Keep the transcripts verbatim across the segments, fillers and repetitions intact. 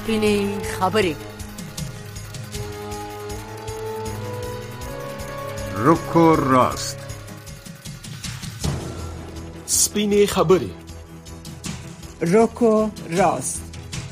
سپینې خبرې. روکو راست. سپینې خبرې. روکو راست.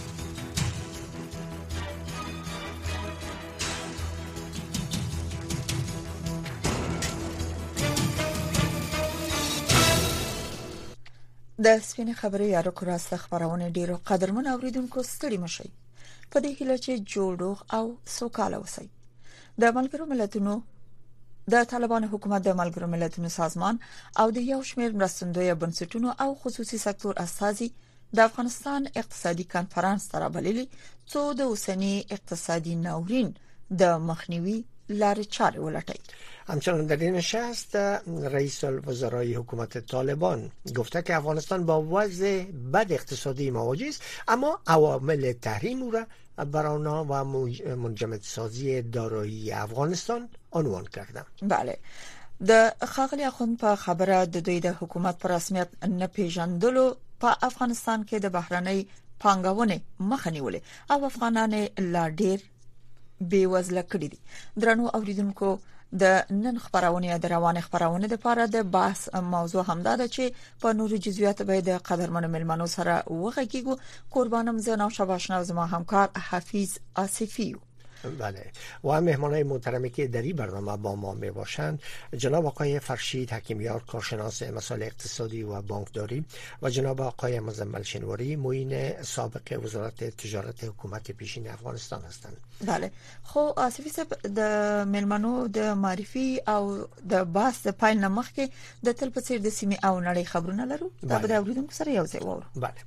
د سپینې خبرې یا روکو راست خبرونه ډیرو قدرمن اوریدونکو ستړي مشي په دې هیله چې جوړوغ او سوکاله وسی. د ملګرو ملتونو د طالبانو حکومت د ملګرو ملتونو سازمان او د یو شمېر مرستندوی بنسټونو او خصوصي سکتور استازي د افغانستان اقتصادي کانفرنس ته رابللي څو د اوسنی اقتصادي ناورین د مخنیوي لارې چارې ولټوي. همچنان در این نشست رئیس الوزرای حکومت طالبان گفته که افغانستان با وضع بد اقتصادی مواجه است، اما عوامل تحریم او را بر آنها و منجمد سازی دارایی افغانستان عنوان کرده. بله، د ښاغلي اخوند په خبره د دوی د حکومت پر رسمیت نه پیژندلو په افغانستان کې د بهرنۍ پانګونې مخه نیولې او افغانان لا ډیر بیوزله کړي دي. درنو اوریدونکو، د نن خبرونه د روانه خبرونه لپاره د بحث موضوع همدا ده چې په نورو جزئیات به د قدرمنو ملمنو سره وغږیږو. قربانم زه نو شباشنا زما همکار حفیظ آصفی. بله، و هم مهمانای محترمی که در این برنامه با ما می باشند جناب آقای فرشید حکیمیار، کارشناس مسائل اقتصادی و بانکداری، و جناب آقای مزمل شنواری، معین سابق وزارت تجارت حکومت پیشین افغانستان هستند. بله، خو آصفی صاحب د ملمنو د معرفي او د بحث پایل نمخ کې د تل په څیر د سیمې او نړۍ خبرونه لرو. دا به د اوریدونکو سره یو ځای وورو. بله.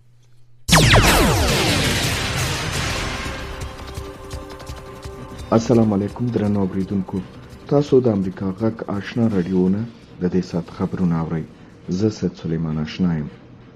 السلام علیکم درنو اوریدونکو، تاسو د امریکا غږ آشنا رادیوونه د دې سات خبرونه اورئ. زه سید سلیمان آشنا یم.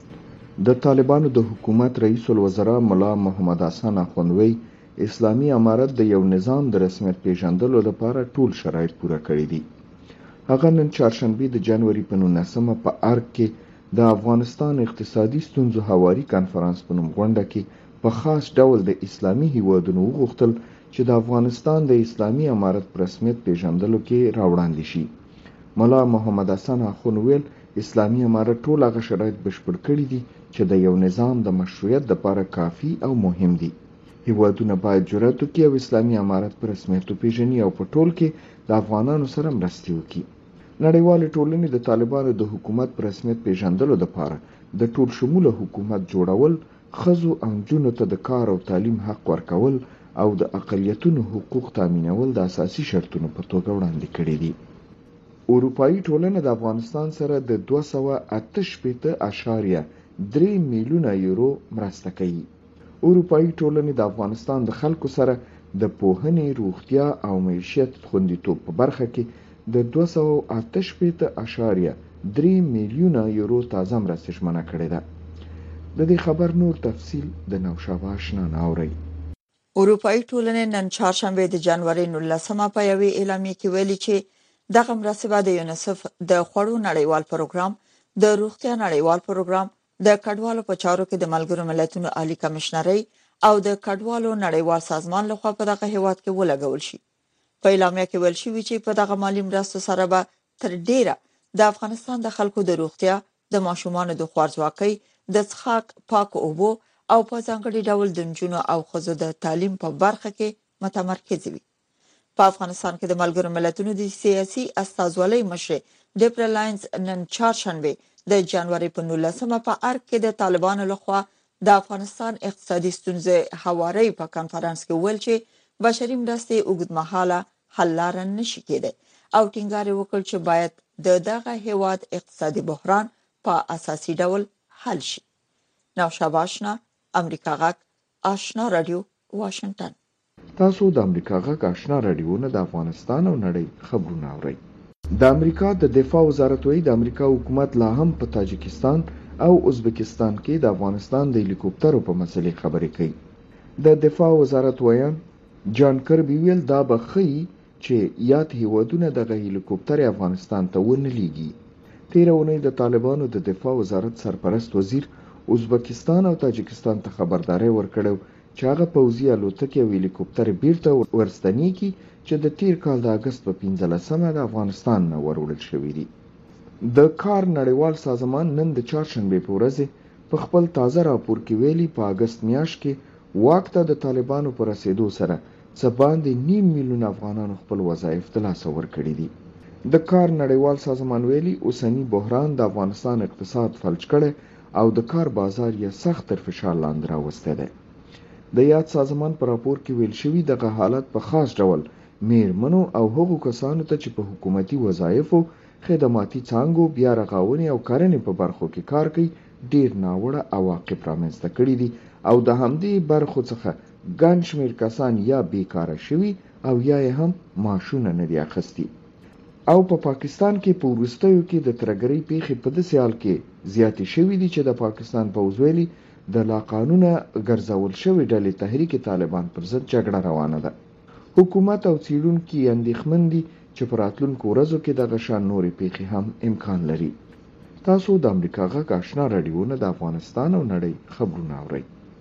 د طالبانو د حکومت رئیس الوزرا ملا محمد حسن اخوندوی اسلامي امارت د یو نظام د رسمیت پیژندلو لپاره ټول شرایط پوره کړی دي. هغه نن چهارشنبه د جنوري په نولسمه په ارګ کې د افغانستان اقتصادي ستونزو هواري کانفرنس په نوم غونډه کې په خاص ډول د اسلامي هیوادونو وغوښتل چې د افغانستان د اسلامي امارت په رسمیت پیژندلو کې راوړاندې شي. ملا محمد حسن اخوند ویل اسلامي امارت ټول هغه شرایط بشپړ کړي دي چې د یو نظام د مشروعیت لپاره کافي او مهم دي. هیوادونه باید جرأت وکړي او اسلامي امارت په رسمیت وپیژني او په ټول کې د افغانانو سره مرسته وکړي. نړیوال ټولنې د طالبانو د حکومت په رسمیت پیژندلو لپاره د ټول شموله حکومت جوړول، ښځو او نجونو ته د کار او تعلیم حق ورکول او د اقلیتونو حقوق تامینول د اساسي شرطونو په توګه وړاندې کړي دي. اروپایي ټولنه د افغانستان سره د دوه سوه اته شپېته اعشاریه درې میلیونه یورو مرسته کوي. اروپایي ټولنه د افغانستان د خلکو سره د پوهنې، روغتیا او معیشت خوندیتوب په برخه کې د دوه سوه اته شپېته اعشاریه درې میلیونه یورو تازه مرسته ژمنه کړې ده. د دې خبر نور تفصیل د نوشابه آشنا ناوري. اروپایي ټولنې نن چهارشنبه د جنوري نولسمه په یوې اعلامیه کې ویلي چې دغه مرستې به د یونیسف د خوړو نړیوال پروګرام، د روغتیا نړیوال پروګرام، د کډوالو په چارو کې د ملګرو ملتونو عالی کمشنري او د کډوالو نړیوال سازمان لخوا په دغه هیواد کې ولګول شي. په اعلامیه کې ویل شوی چې په دغه مالی مرستو سره به تر ډیره د افغانستان د خلکو د روغتیا، د ماشومانو د خوارځواکۍ، د څښاک پاک اوبو او په ځانګړي ډول د نجونو او ښځو د تعلیم په برخه کې متمرکز وي. په افغانستان کې د ملګرو ملتونو د سیاسي استازولۍ مشر ډیپرا لاینز نن چهارشنبه د جنوري په نولسمه په ارګ کې د طالبانو لخوا د افغانستان اقتصادي ستونزې هواري په کانفرنس کې ویل چې بشري مرستې اوږدمهاله حل لاره نشي کېدای او ټینګار وکړ چې باید د دغه هیواد اقتصادي بحران په اساسي ډول حل شي. نوشابه آشنا، امریکا غږ آشنا رادیو، واشنگټن. تاسو د امریکا غږ آشنا رادیوونه د افغانستان او نړۍ خبرونه اورئ. د امریکا د دفاع وزارت وایي د امریکا حکومت لا هم په تاجکستان او ازبکستان کې د افغانستان د هلیکوپټرو په مسلې خبرې کوي. د دفاع وزارت وایي جان کربي ویل دا به ښیي چې یاد هیوادونه دغه هلیکوپټر افغانستان ته ونه لیږي. تیره اونۍ د طالبانو د دفاع وزارت سرپرست وزیر ازبکستان او تاجکستان ته خبرداري ورکړه چې هغه پوځي الوتکې او هلیکوپټر بیرته ورستنی کی چې د تیر کال د اگست په پنځلسمه د افغانستان نه وروړل شوې دي. د کار نړیوال سازمان نن د چهارشنبه په ورځ په خپل تازه راپور کې ویلي په اگست میاشت کې واک ته د طالبانو پر رسیدو سره څه باندې نیم میلیون افغانانو خپل وظایف د لاسه ورکړي دي. د کار نړیوال سازمان ویلي اوسنی بحران د افغانستان اقتصاد فلج کړي او د کار بازار یې سخت تر فشار لاندې راوستی دی. د یاد سازمان په راپور کې ویل شوي دغه حالت په خاص ډول میرمنو او هغو کسانو ته چې په حکومتي وظایفو، خدماتي څانګو، بیا رغونې او کرنې په برخو کې کار کوي ډیر ناوړه عواقب رامنځته کړي دي او د همدې برخو څخه ګڼ شمېر کسان یا بیکاره شوي او یا یې هم معاشونه نه دي اخیستي. او په پا پاکستان کې په وروستیو کې د ترهګرۍ پیښې په داسې حال کې زیاتې شوي دي چې د پاکستان پوځ ویلي د لاقانونه ګرځول شوې ډلې تحریک طالبان پر ضد جګړه روانه ده. حکومت او څېړونکي اندېښمن دي چې په راتلونکو ورځو کې دغه شان نورې پیښې هم امکان لري. تاسو د امریکا غږ آشنا راډیو نه د افغانستان او نړۍ خبرونه اورئ.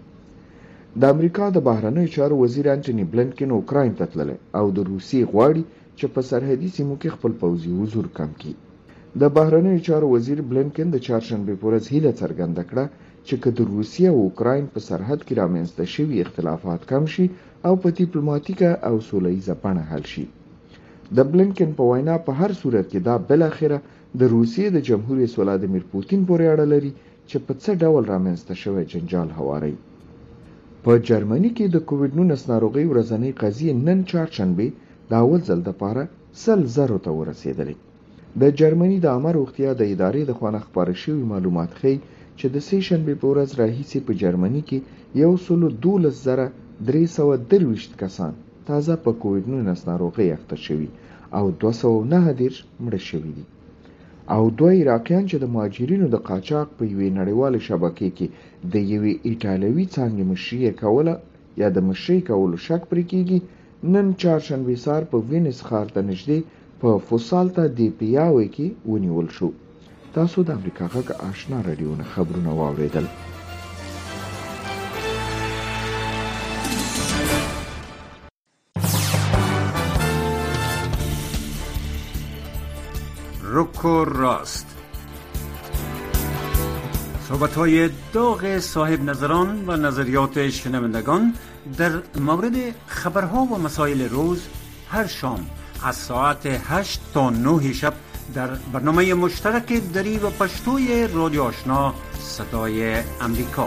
د امریکا د بهرنیو چارو وزیر انټوني بلنکن اوکراین ته تللی او د روسیې غواړي چې په سرحدي سیمو کې خپل پوځي حضور کم کړي. د بهرنیو چارو وزیر بلنکن د چهارشنبې په ورځ هیله څرګنده کړه چې که د روسیې او اوکراین په سرحد کې رامنځته شوي اختلافات کم شي او په ډیپلوماټیکه او سوله ییزه بڼه حل شي. د بلنکن په وینا په هر صورت کې دا بالاخره د روسیې د جمهور رئیس ولادیمیر پوتین پورې اړه لري چې په څه ډول رامنځته شوی جنجال هواري. په جرمني کې د کووډ نولس ناروغۍ ورځنۍ قضیې نن چهارشنبې د اول ځل دپاره سل زرو ته ورسېدلې. د جرمني د عامه روغتیا د ادارې د خوا نه خپاره شوي معلومات ښیي چې د سې شنبې په ورځ راهیسې په جرمني کې یو سلو دولس زره درې سوه درویشت کسان تازه په کووډ نولس ناروغۍ اخته شوي او دوه سوه نهه دېرش مړه شوي دي. او دوه عراقیان چې د مهاجرینو د قاچاق په یوې نړیوالې شبکې کې د یوې ایټالوي څانګې مشري کوله یا د مشرۍ کولو شک پرې کېږي، نن چهارشنبې سهار په وینس ښار ته نږدې په فوسالتا دی پیاوې کې ونیول شو. تاسو د امریکا غږ آشنا راډیو نه خبرونه واورېدل. رک و راست، صحبت‌های داغ صاحب نظران و نظریات شنوندگان در مورد خبرها و مسائل روز هر شام از ساعت هشت تا نه شب در برنامه مشترک دری و پشتوی رادیو آشنا صدای امریکا.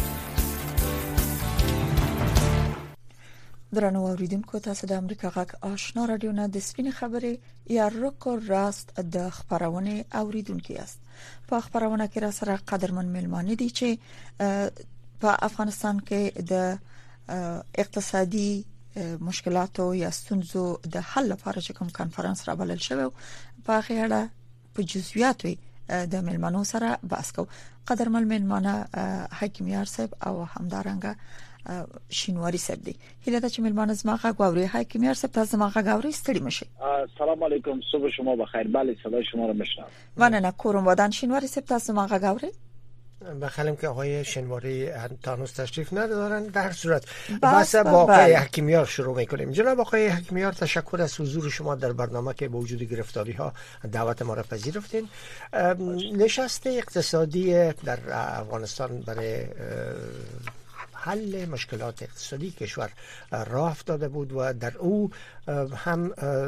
درنو اوریدونکو، تاسو د امریکا غږ آشنا رادیو نه د سپین خبرې یا رک و راست د خبرونه اوریدونکو یاست. په خبرونه کې را سره قدرمن ملمانه دي چې په افغانستان کې د اقتصادي مشکلاتو یا ستونزو د حل لپاره چې کوم کانفرنس را بلل شوی په هغه اړه په جزئیاتو د ملمنو سره بحث کوو. قدرمن ملمانه حکیم یار صاحب او همدارنګه شینواری صاحب دی. هیله ده چې ملمانه زما غږ واوري. حکیم یار صاحب تاسو زما غږ اورئ؟ ستړي مشئ. سلام علیکم، صبح شما بخیر. بله صدای شما رو میشنوم. مننه. کوروم ودان شینواری صاحب تاسو زما غږ اورئ؟ بخیلم که آقای شنواری تانوس تشریف ندارن. در صورت بحث با آقای حکیمیار شروع میکنیم. جناب آقای حکیمیار، تشکر از حضور شما در برنامه که با وجود گرفتاری ها دعوت ما را پذیرفتین. نشست اقتصادی در افغانستان برای حل مشکلات اقتصادی کشور راه افتاده بود و در او هم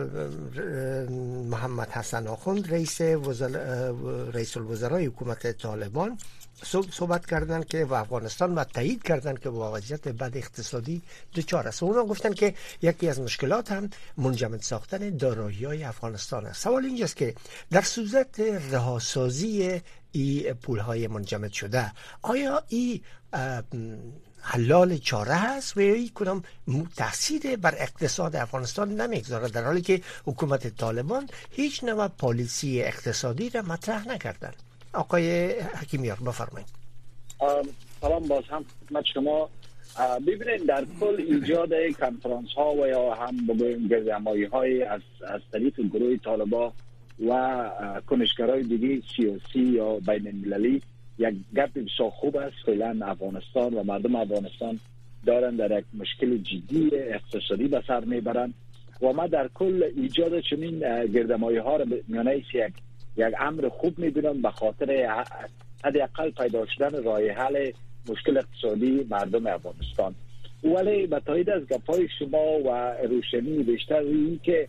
محمد حسن آخوند رئیس رئیس الوزرای حکومت طالبان صحبت کردن که و افغانستان و تایید کردن که با وضعیت بد اقتصادی دچار است. اونا گفتن که یکی از مشکلات هم منجمد ساختن دارایی‌های افغانستان است. سوال اینجاست که در صورت رهاسازی این پول‌های منجمد شده، آیا این حلال چاره هست و یا کدام تاثیر بر اقتصاد افغانستان نمیگذاره، در حالی که حکومت طالبان هیچ نوع پالیسی اقتصادی را مطرح نکردن؟ آقای حکیمیار بفرمایید. سلام باز هم خدمت شما. ببینید در کل ایجاد کنفرانس ها و یا هم بگویم گردهمایی های از از طریق گروه طالبان و کنشگرای دیگه سیاسی یا بین المللی یک گپ بسیار خوب است. فعلا افغانستان و مردم افغانستان دارن در یک مشکل جدی اقتصادی به سر میبرن و ما در کل ایجاد چنین گردمایی ها را میانه یک یک امر خوب میبینم به خاطر حداقل پیدا شدن راه حل مشکل اقتصادی مردم افغانستان. ولی به تایید از گپای شما و روشنی بیشتر این که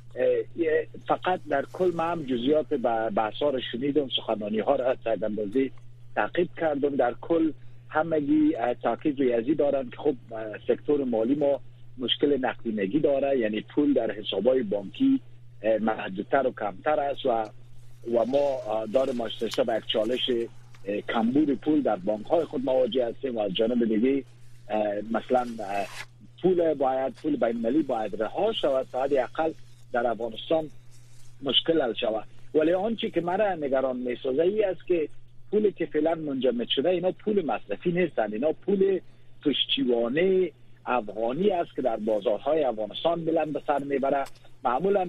فقط در کل ما هم جزئیات بحثا را شنیدم، سخنرانی ها را تا اندازه تعقیب کردم. در کل همگی تاکید روی ازی دارن که خب سکتور مالی ما مشکل نقدینگی داره، یعنی پول در حسابای بانکی محدودتر و کمتر است و و ما داریم مشترسه به یک چالش کمبود پول در بانک های خود مواجه هستیم و از جانب دیگه مثلا پول باید پول بین المللی باید رها شود تا حداقل در افغانستان مشکل حل شود. ولی آنچه که مرا نگران میسازه ای است که پولی که فعلا منجمد شده اینا پول مصرفی نیستند، اینا پول پشتیبانی افغانی است که در بازارهای افغانستان بلند به سر میبره. معمولا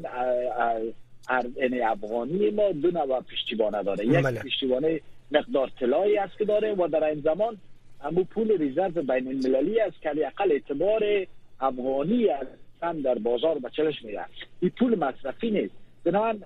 یعنی افغانی ما دو نوع پشتیبانه داره، یک پشتیبانه مقدار طلایی است که داره و در این زمان همون پول ریزرو بین المللی است که حداقل اعتبار افغانی است در بازار به چالش میره. این پول مصرفی نیست. بنابراین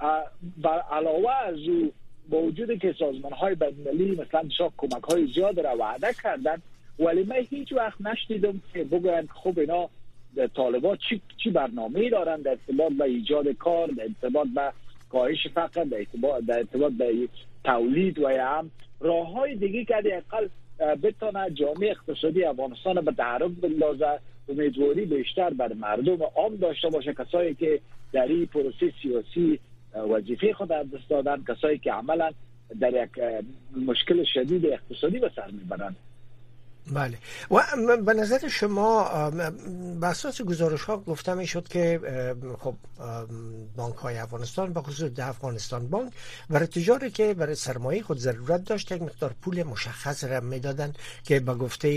بر علاوه از او با وجودی که سازمان های بین المللی مثلا شاید کمک های زیاد را وعده کردن، ولی من هیچ وقت نشنیدم که بگوین خب اینا طالبان چی چی برنامه‌ای دارن در ارتباط به ایجاد کار، در ارتباط به کاهش فقر، در ارتباط در ارتباط به تولید و یا هم راه‌های دیگه که حداقل بتونه جامعه اقتصادی افغانستان به تحرک بندازه. امیدواری بیشتر بر مردم عام داشته باشه، کسایی که در این پروسه سیاسی وظیفه خود از دست دادن، کسایی که عملا در یک مشکل شدید اقتصادی به سر میبرند. بله. و به نظر شما بر اساس گزارش ها گفته می شد که خب بانک های افغانستان به خصوص ده افغانستان بانک برای تجاری که برای سرمایه خود ضرورت داشت یک مقدار پول مشخص را میدادن که به گفته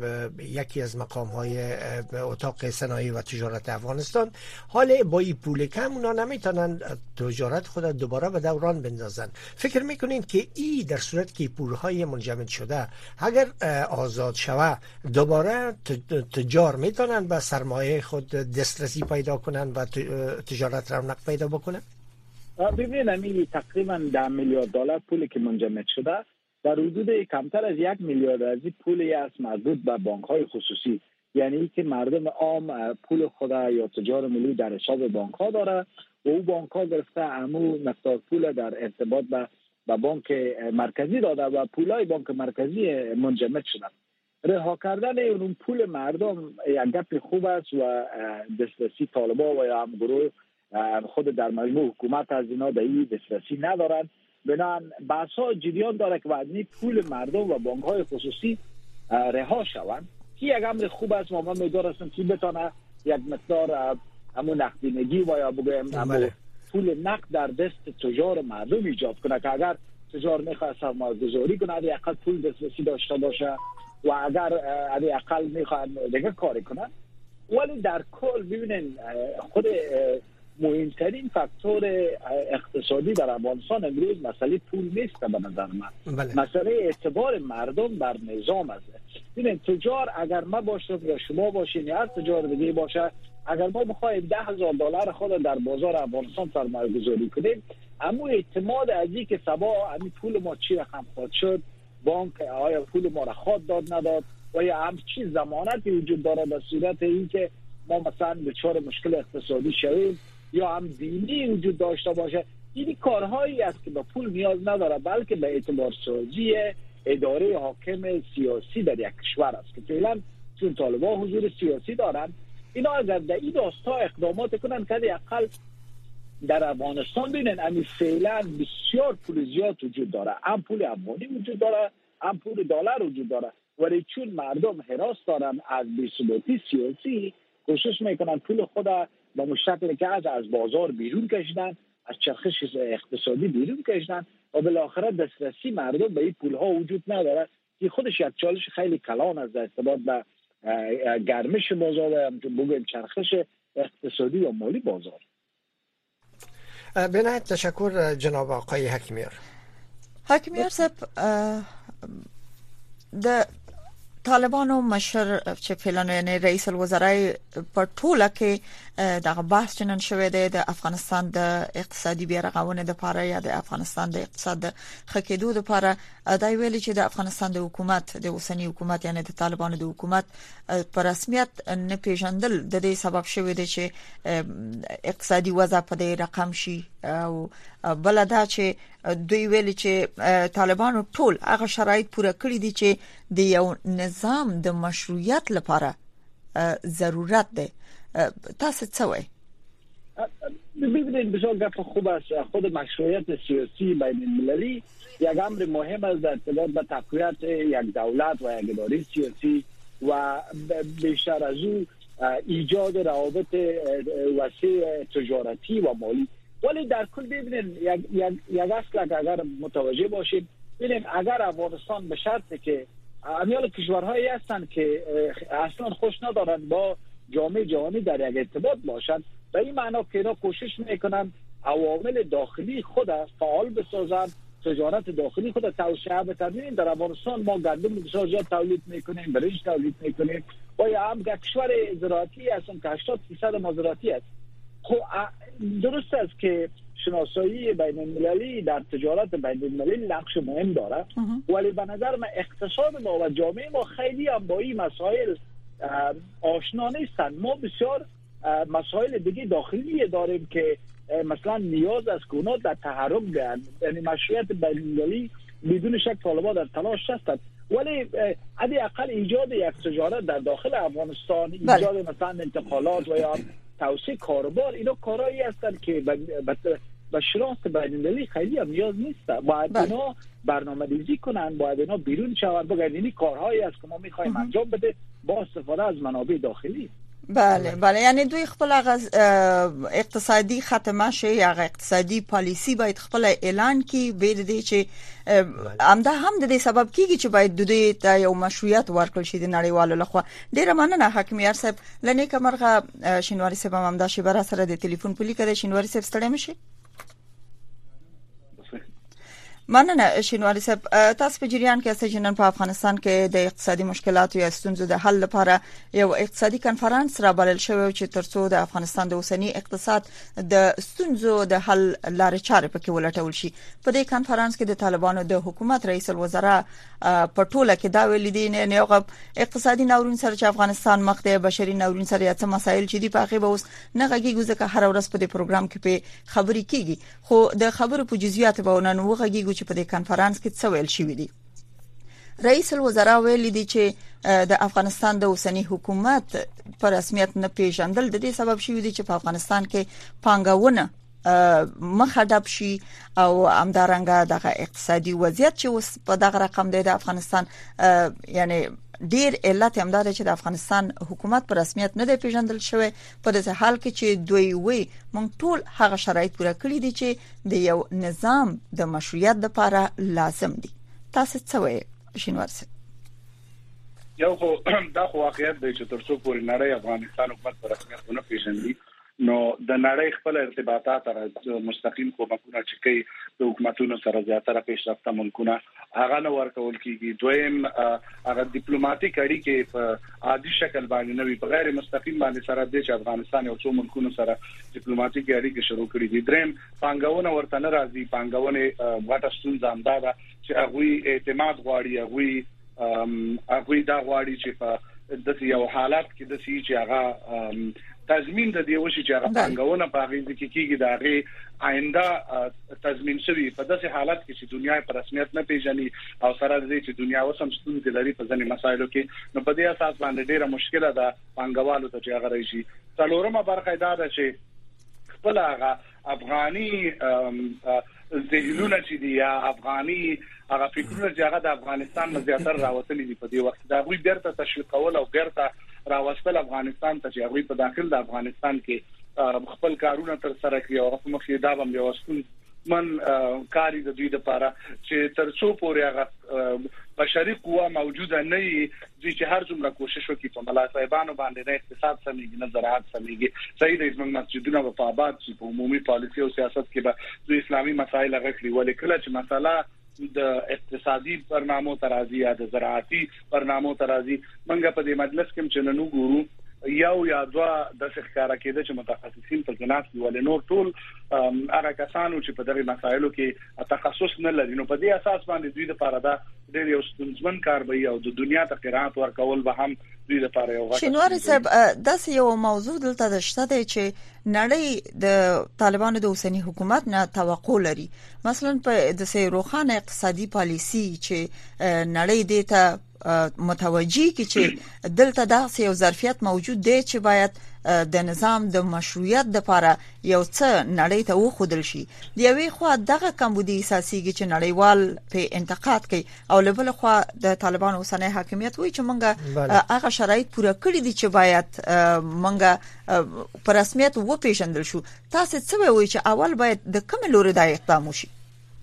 یکی از مقام های اتاق صنایع و تجارت افغانستان حال با این پول کم اونا نمیتونن تجارت خود دوباره به دوران بندازن. فکر میکنین که این در صورت که پول های منجمد شده اگر آزاد شوه دوباره تجار میتونن به سرمایه خود دسترسی پیدا کنن و تجارت رونق پیدا بکنن؟ ببینید این تقریبا ده میلیارد دلار پولی که منجمد شده در حدود کمتر از یک میلیارد از این پولی است مربوط به بانک های خصوصی، یعنی که مردم عام پول خود یا تجار ملی در حساب بانک ها داره و او بانک ها گرفته امو مقدار پول در ارتباط به با بانک مرکزی داده و پولای بانک مرکزی منجمد شده. رها کردن اون پول مردم یک گپ خوب است و دسترسی طالبان و یا هم گروه خود در مجموع حکومت از اینا به این دسترسی ندارن. بنابراین بحثا جریان داره که بعد پول مردم و بانک های خصوصی رها شوند. که یک امر خوب است و من می‌دارم که بتونه یک مقدار همون نقدینگی و یا بگویم همون پول نقد در دست تجار مردم ایجاد کنه که اگر تجار میخواد سرمایه‌گذاری کنه حداقل پول دسترسی داشته باشه و اگر حداقل میخواد دیگه کاری کنه. ولی در کل ببینین خود مهمترین فاکتور اقتصادی در افغانستان امروز مسئله پول نیست به نظر من. بله. مسئله اعتبار مردم بر نظام است. ببینین تجار اگر ما باشم یا شما باشین یا هر تجار دیگه باشه، اگر ما بخوایم ده هزار دلار خود در بازار افغانستان سرمایه گذاری کنیم، اما اعتماد از این که سبا همین پول ما چی رقم خواهد شد، بانک آیا پول ما را خواهد داد نداد و یا هم چی ضمانتی وجود داره به صورت این که ما مثلا دچار مشکل اقتصادی شویم یا هم دینی وجود داشته باشه. این کارهایی است که به پول نیاز نداره بلکه به اعتبار سازی اداره حاکم سیاسی در یک کشور است که فعلا چون طالبان حضور سیاسی دارن، اینا اگر در این راستا اقدامات کنن که حداقل در افغانستان ببینن امی فعلا بسیار پول زیاد وجود داره، هم پول افغانی وجود داره هم پول دلار وجود داره، ولی چون مردم هراس دارن از بی‌ثباتی سیاسی کوشش میکنن پول خود به مشکل که از از بازار بیرون کشیدن، از چرخش اقتصادی بیرون کشیدن و بالاخره دسترسی مردم به این پول ها وجود نداره که خودش یک چالش خیلی کلان از ارتباط به گرمش بازار و بگویم چرخش اقتصادی و مالی بازار. به نهایت تشکر جناب آقای حکیمیار. حکیمیار صاحب، د طالبانو مشر چې فعلا یعنی رئیس الوزرای په ټوله کې دغه بحث چنن شوې ده د افغانستان د اقتصادي بیارغونې لپاره یا د افغانستان د اقتصاد د خکېدو لپاره دا ویلي چې د افغانستان د حکومت د اوسنی حکومت یعنی د طالبانو د حکومت په رسمیت نه پیژندل د دې سبب شوې ده چې اقتصادي وضع په دې رقم شي او بل دا چې دوی ویلي چې طالبانو ټول هغه شرایط پوره کړی دي چې د یو نظام د مشروعیت لپاره ضرورت ده. تاسو څه وایي؟ ببینید بسیار گپ خوب است. خود مشروعیت سیاسی بین المللی یک امر مهم است در ارتباط با تقویت یک دولت و یک اداره سیاسی و بیشتر از او ایجاد روابط وسیع تجارتی و مالی. ولی در کل ببینید یک یک یک اصل اگر متوجه باشیم، ببینید اگر افغانستان به شرطی که امیال کشورهایی هستند که اصلا خوش ندارند با جامعه جهانی در یک ارتباط باشند، به این معنا که اینا کوشش میکنن عوامل داخلی خود فعال بسازند، تجارت داخلی خود توسعه بدن. در افغانستان ما گندم بسیار زیاد تولید میکنیم، برنج تولید میکنیم و یا هم کشور زراعتی هستیم که هشتاد درصد ما زراعتی است. خب درست است که شناسایی بین المللی در تجارت بین المللی نقش مهم داره، ولی به نظر من اقتصاد ما و جامعه ما خیلی هم با این مسائل آشنا نیستند. ما بسیار مسائل دیگه داخلی داریم که مثلا نیاز است که اونا در تحرک بیان، یعنی مشروعیت بین المللی بدون شک طالبان در تلاش هستند، ولی حداقل ایجاد یک تجارت در داخل افغانستان، ایجاد مثلا انتقالات و یا توسعه کاروبار، اینا کارهایی هستند که به شناخت بین المللی خیلی هم نیاز نیست. باید اینا برنامه‌ریزی کنن، باید اینا بیرون شوند، بگن این کارهایی است که ما می‌خوایم انجام بده با استفاده از منابع داخلی. بله بله، یعنی دوی خپل اقتصادي ختمه شي یا اقتصادي پالیسی باید خپل اعلان کی به دې چې امدا هم د دې سبب کیږي چې باید د دې ته یو مشروعیت ورکړل شي د نړیوالو لخوا. ډیره مننه حکیم یار صاحب. لنی کمرغه شینواری صاحب هم دا شی بر سره د ټلیفون پلی کړي. شینواری صاحب ستړی مشي؟ مننه شینواری صاحب. تاسو په جریان کې اساسي جنن په افغانستان کې د اقتصادي مشکلاتو یا ستونزو د حل لپاره یو اقتصادي کنفرانس را بلل شوی چې ترڅو د افغانستان د اوسنی اقتصاد د ستونزو د حل لارې چارې پکې ولټول شي. په دې کنفرانس کې د طالبانو د حکومت رئیس الوزرا په ټوله کې دا ویل دي نه یو اقتصادي ناورین سره چې افغانستان مخ ته بشري ناورین سره یا څه مسایل چې دی په هغه به اوس نه غږیږي ځکه هر ورځ په دې پروګرام کې په خبري کیږي، خو د خبرو په جزئیات به نن وغږیږي چې په دې کنفرانس کې څه ویل شوی دی. رئیس الوزرا ویل دي چې د افغانستان د اوسنی حکومت پر رسمیت نه پیژندل د دې سبب شوی دی چې په افغانستان کې پانګونه مخه ډب شي او همدارنګه د اقتصادي وضعیت چې اوس په دغه رقم دی د افغانستان، یعنی ډیر علت هم دا چې د افغانستان حکومت پر رسمیت نه دی پیژندل شوی. په داسې حال کې چې دوی وی مونږ ټول هغه شرایط پوره کړی دي چې د یو نظام د مشروعیت لپاره لازم دي. تاسو څه وایي شینوار صاحب؟ یو خو دا خو واقعیت دی چې تر څو پورې نړۍ افغانستان حکومت پر رسمیت نه پیژني، نو د نړۍ خپل ارتباطات سره مستقیم کومکونه چې کوي د حکومتونو سره زیاتره پیشرفته ملکونه هغه نه ورکول کیږي. دویم هغه ډیپلوماټیک اړیکې په عادي شکل باندې نه وي، په غیر مستقیم باندې سره د افغانستان او څو ملکونو سره ډیپلوماټیک اړیکې شروع کړې دي. دریم پانګونه ورته نه راځي. پانګونه واټه ستونزه هم ده چې هغه اعتماد غواړي، هغه هغه دا غواړي چې په داسې یو حالت کې د سې چې هغه تضمین د دې وشي چې هغه پانګونه په هغه ځکه کېږي د هغه آینده تضمین شوی په داسې حالت کې چې دنیا په رسمیت نه پیژني او سره د دې چې دنیا وسم ستونزې لري په ځینې مسایلو کې، نو په دې اساس باندې ډیره مشکله ده پانګوالو ته چې هغه راشي. څلورمه برخه دا ده چې خپل هغه افغاني ذهنونه چې دی یا افغاني هغه فکرونه چې هغه د افغانستان نه زیاتره راوتلي دي په دې وخت دا غوي بیرته تشویقول او بیرته راوستل افغانستان ته چې هغه په داخل د افغانستان کې خپل کارونه تر سره کوي او په مخې دا هم یو ستون من کاری د دوی لپاره چې تر څو پورې هغه بشري قوه موجوده نه وي چې هر څومره کوشش وکړي په ملا صاحبانو باندې د اقتصاد سمېږي، نه زراعت سمېږي، صحیح د اسلام مسجدونه په آباد چې په عمومي پالیسي او سیاست کې به د اسلامي مسایل غوښتي، ولې کله چې مسله د اقتصادي برنامو ترازی یا د زراعتي برنامو ترازی منګه په دې مجلس کې چې نن ګورو یو یا دوا د ښکارا کېده چې متخصصین په جنات ولې نور ټول هغه کسانو چې په دغه مسایلو کې تخصص نه لري نو په دې اساس باندې دوی لپاره دا ډېر یو ستونزمن کار به او د دنیا ته قرات ورکول به هم دوی لپاره یو غوښتنه شنوار صاحب داس یو موضوع دلته شته دی چې نړۍ د طالبانو د اوسنی حکومت نه توقع لري مثلا په د سې روخانه اقتصادي پالیسی چې نړۍ دې ته متوجي کی چې دلته داسې یو ظرفیت موجود دی چې باید د نظام د مشروعیت لپاره یو څه نړۍ ته وښودل شي د یوې خوا دغه کمبودي اساسيږي چې نړیوال په انتقاد کوي او له بل خوا د طالبانو اوسنی حاکمیت وایي چې مونږه هغه شرایط پوره کړی دي چې باید مونږه په رسمیت وپیژندل شو تاسو څه وایي چې اول باید د کوم لوري د اقدام وشي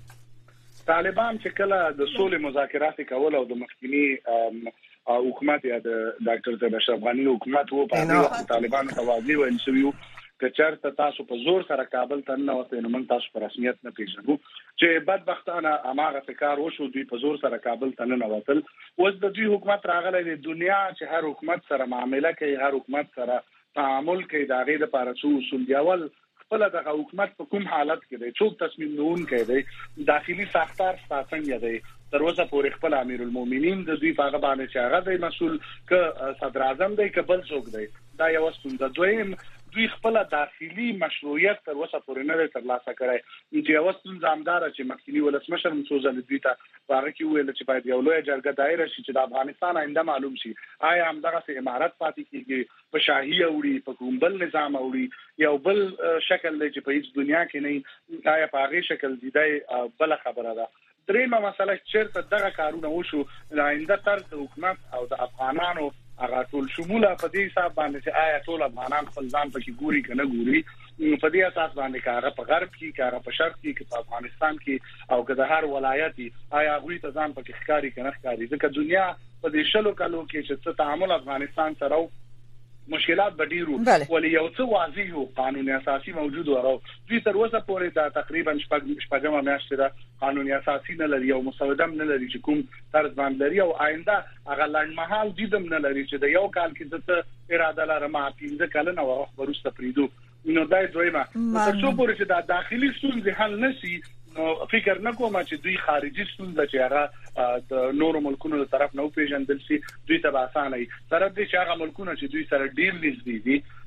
طالبان چې کله د سولې مذاکرات کول او د مخکنی حکومت یا د ډاکټر طاهر اشرف غنی حکومت وو په طالبان توازی ویل شو چې چرته تاسو په زور سره کابل ته نه وته نو موږ تاسو په رسمیت نه پیژنو چې بدبختانه اماغه فکر وشو دوی په زور سره کابل ته نه وتل اوس د دوی حکومت راغلی د دنیا چې هر حکومت سره معاملې کوي هر حکومت سره تعامل کوي دا غي د لپاره څو اصول دیول خپل د حکومت په کوم حالت کې دی څوک تصمیم نیون کوي داخلي ساختار ستاسو دی تر اوسه پورې خپل امیر المؤمنین د دوی په غبانه چې هغه د مسول ک صدر اعظم دی کبل څوک دی دا یو ستونزه دویم دوی خپل داخلي مشروعیت تر اوسه پورې نه ترلاسه کړي چې یو ستونزه همدار چې مخکنی ولسمشر مسوزل دوی ته هغه کې ویل چې باید یو لوی جرګه دایره شي چې د افغانستان آینده معلوم شي آیا همدغه سه امارات پاتې کیږي په شاهي اوړي په کوم بل نظام اوړي یو بل شکل دی چې په هیڅ دنیا کې نه آیا په هغه شکل دی بل خبره ده درېمه مسله چې دغه کارونه وشو د آینده طرز حکومت او د افغانانو هغه ټول شموله په دې حساب باندې چې آیا ټول افغانان خپل ځان پکې ګوري کنه ګوري په دې اساس باندې کاغه په غرب کې کاغه په شرق کې په افغانستان کې او که د هر ولایتي آیا غوي ته ځان پکې ښکاری کنه ښکاری ځکه دنیا په دې شلو کلو کې چې څه تعامل افغانستان سره مشکلات بدیرو ولی یو څه واضح او قانوني اساسي موجود ورو دوی تر اوسه پورې دا تقریبا شپږ شپږمه میاشت ده قانوني اساسي نه لري او مسودم نه لري چې کوم طرز باندې لري او آینده هغه لړمحال دیدم نه لري چې د یو کال کې د اراده لري ما پینځه کال نه ورسته پریدو نو دا دویمه تر څو پورې چې دا داخلي ستونزې حل نشي نو فکر نه کوم چې دوی خارجي ستونزې چې هغه د نورو ملکونو له طرف نه پیژندل شي دوی ته اسانه وي تر دې چې هغه ملکونه چې دوی سره ډیر نږدې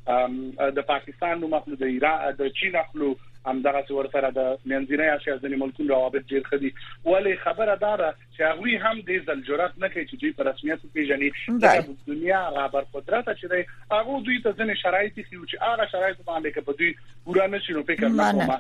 دي د پاکستان نو مخلو د ایران د چین خپل همدغه څور سره د منځنۍ اسیا ځینې ملکونو روابط ډیر خدي ولی خبره داره چې هغه هم د ځل جرأت نه کوي چې دوی په رسمیت پیژني د دنیا غابر قدرت چې دی هغه دوی ته ځینې شرایط دي چې هغه شرایط باندې کې په دوی پورا نشي نو فکر نه کوم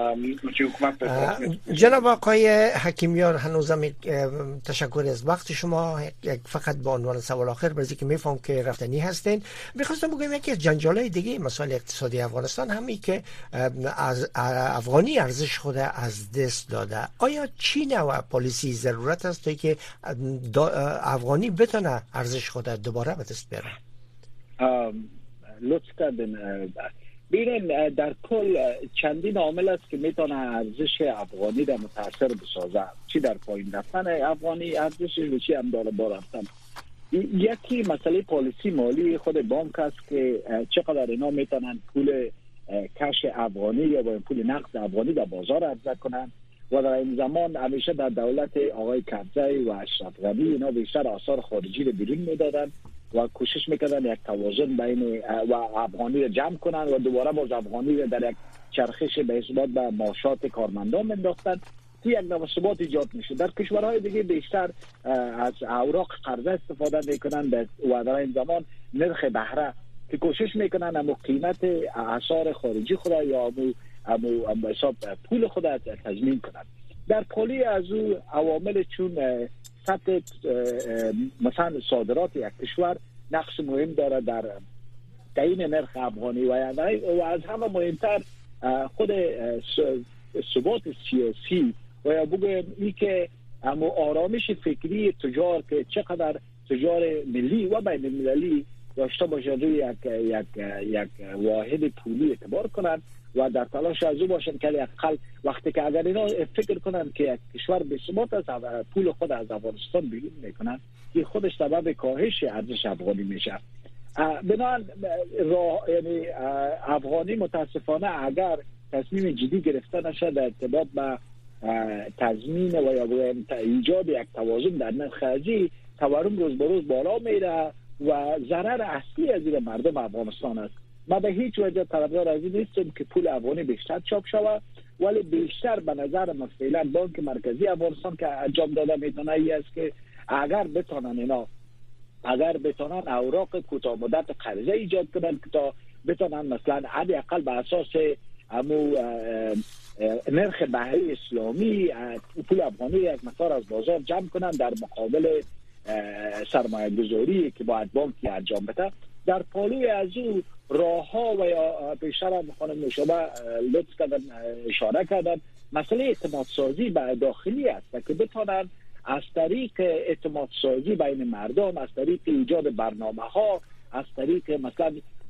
جناب آقای حکیمیان هنوزم تشکر از وقت شما یک فقط به عنوان سوال آخر برای که میفهم که رفتنی هستین میخواستم بگم یکی از جنجال‌های دیگه مسائل اقتصادی افغانستان همی که از افغانی ارزش خود از دست داده آیا چی نوع پالیسی ضرورت است تا که افغانی بتونه ارزش خود دوباره به دست بیاره لطف کردین ببینید در کل چندین عامل است که میتونه ارزش افغانی را متاثر بسازه چی در پایین رفتن افغانی ارزشش و چی هم داره بالا رفتن یکی مسئله پالیسی مالی خود بانک است که چقدر اینا میتونن پول کش افغانی یا با پول نقد افغانی در بازار عرضه کنن و در این زمان همیشه در دولت آقای کرزی و اشرف غنی اینا بیشتر آثار خارجی رو بیرون میدادن و کوشش میکردن یک توازن بین و افغانی رو جمع کنن و دوباره باز افغانی رو در یک چرخش به اثبات به معاشات کارمندان انداختن که یک نوع ثبات ایجاد میشه. در کشورهای دیگه بیشتر از اوراق قرضه استفاده میکنن و در این زمان نرخ بهره که کوشش میکنن امو قیمت اثار خارجی خود یا امو امو امو حساب پول خود تضمین کنن. در پالی از او عوامل چون سطح مثلا صادرات یک کشور نقش مهم داره در تعیین نرخ افغانی و از همه مهمتر خود ثبات سیاسی و یا بگویم این که اما آرامش فکری تجار که چقدر تجار ملی و بین المللی داشته باشه روی یک یک یک واحد پولی اعتبار کنند و در تلاش از او باشند که اقل وقتی که اگر اینا فکر کنند که یک کشور بی‌ثبات است پول خود از افغانستان بیرون میکنند که خودش سبب کاهش ارزش افغانی میشه. بنابراین راه یعنی افغانی متاسفانه اگر تصمیم جدی گرفته نشه در ارتباط با تضمین و یا ایجاد یک توازن در نرخ خرجی، تورم روز به روز بالا میره و ضرر اصلی از این مردم افغانستان است. ما به هیچ وجه طرفدار از این نیستم که پول افغانی بیشتر چاپ شود، ولی بیشتر به نظر من فعلا بانک مرکزی افغانستان که انجام داده میتونه ای است که اگر بتونن اینا اگر بتونن اوراق کوتاه مدت قرضه ایجاد کنن که تا بتونن مثلا حداقل به اساس امو نرخ بهره اسلامی پول افغانی یک مقدار از بازار جمع کنن در مقابل سرمایه گذاری که باید بانکی انجام بده. در پالوی از او راه ها و یا بیشتر هم خانم نشابه لطف کردن اشاره کردن مسئله اعتماد سازی به داخلی است که بتونن از طریق اعتماد سازی بین مردم، از طریق ایجاد برنامه ها، از طریق مثلا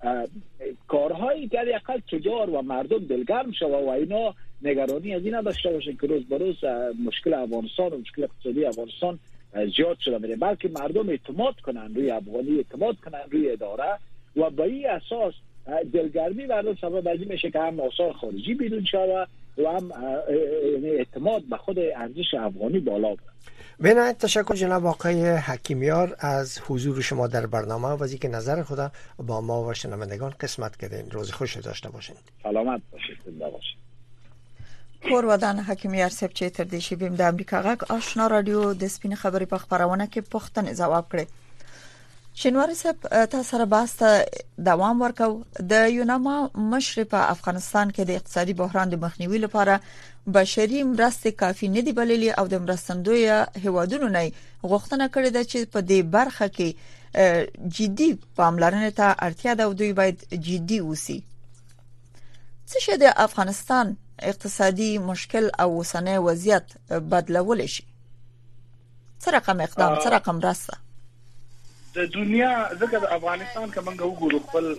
کارهایی که اقل تجار و مردم دلگرم شوه و اینا نگرانی از این نداشته باشن که روز به روز مشکل افغانستان و مشکل اقتصادی افغانستان زیاد شده میره، بلکه مردم اعتماد کنن روی افغانی، اعتماد کنن روی اداره و با این اساس دلگرمی مردم سبب از این میشه که هم آثار خارجی بیرون شده و هم اعتماد به خود ارزش افغانی بالا بره. بنایت تشکر جناب آقای حکیمیار از حضور شما در برنامه و از اینکه نظر خود با ما و شنوندگان قسمت کردین. روز خوش داشته باشین. سلامت باشید. زنده باشید. کور ودان حکیمیار سب چې تر دې شی بیم د امریکا غږ آشنا رادیو د سپین خبرې په خبرونه کې پښتنې جواب کړي. شینواری صاحب تاسو سره باسته دوام ورکو. د یوناما مشر په افغانستان کې د اقتصادي بحران د مخنیوي لپاره بشري مرستې کافي نه دی بللي او د مرستندوی هیوادونو نه غوښتنه کړې ده چې په دې برخه کې جدي پاملرنه ته اړتیا ده او دوی باید جدي اوسي. څه شي د افغانستان اقتصادي مشکل او وسنه وضعیت بدلول شي؟ څه رقم اقدام، څه رقم راسته د دنیا ځکه د افغانستان کومه وګورو خپل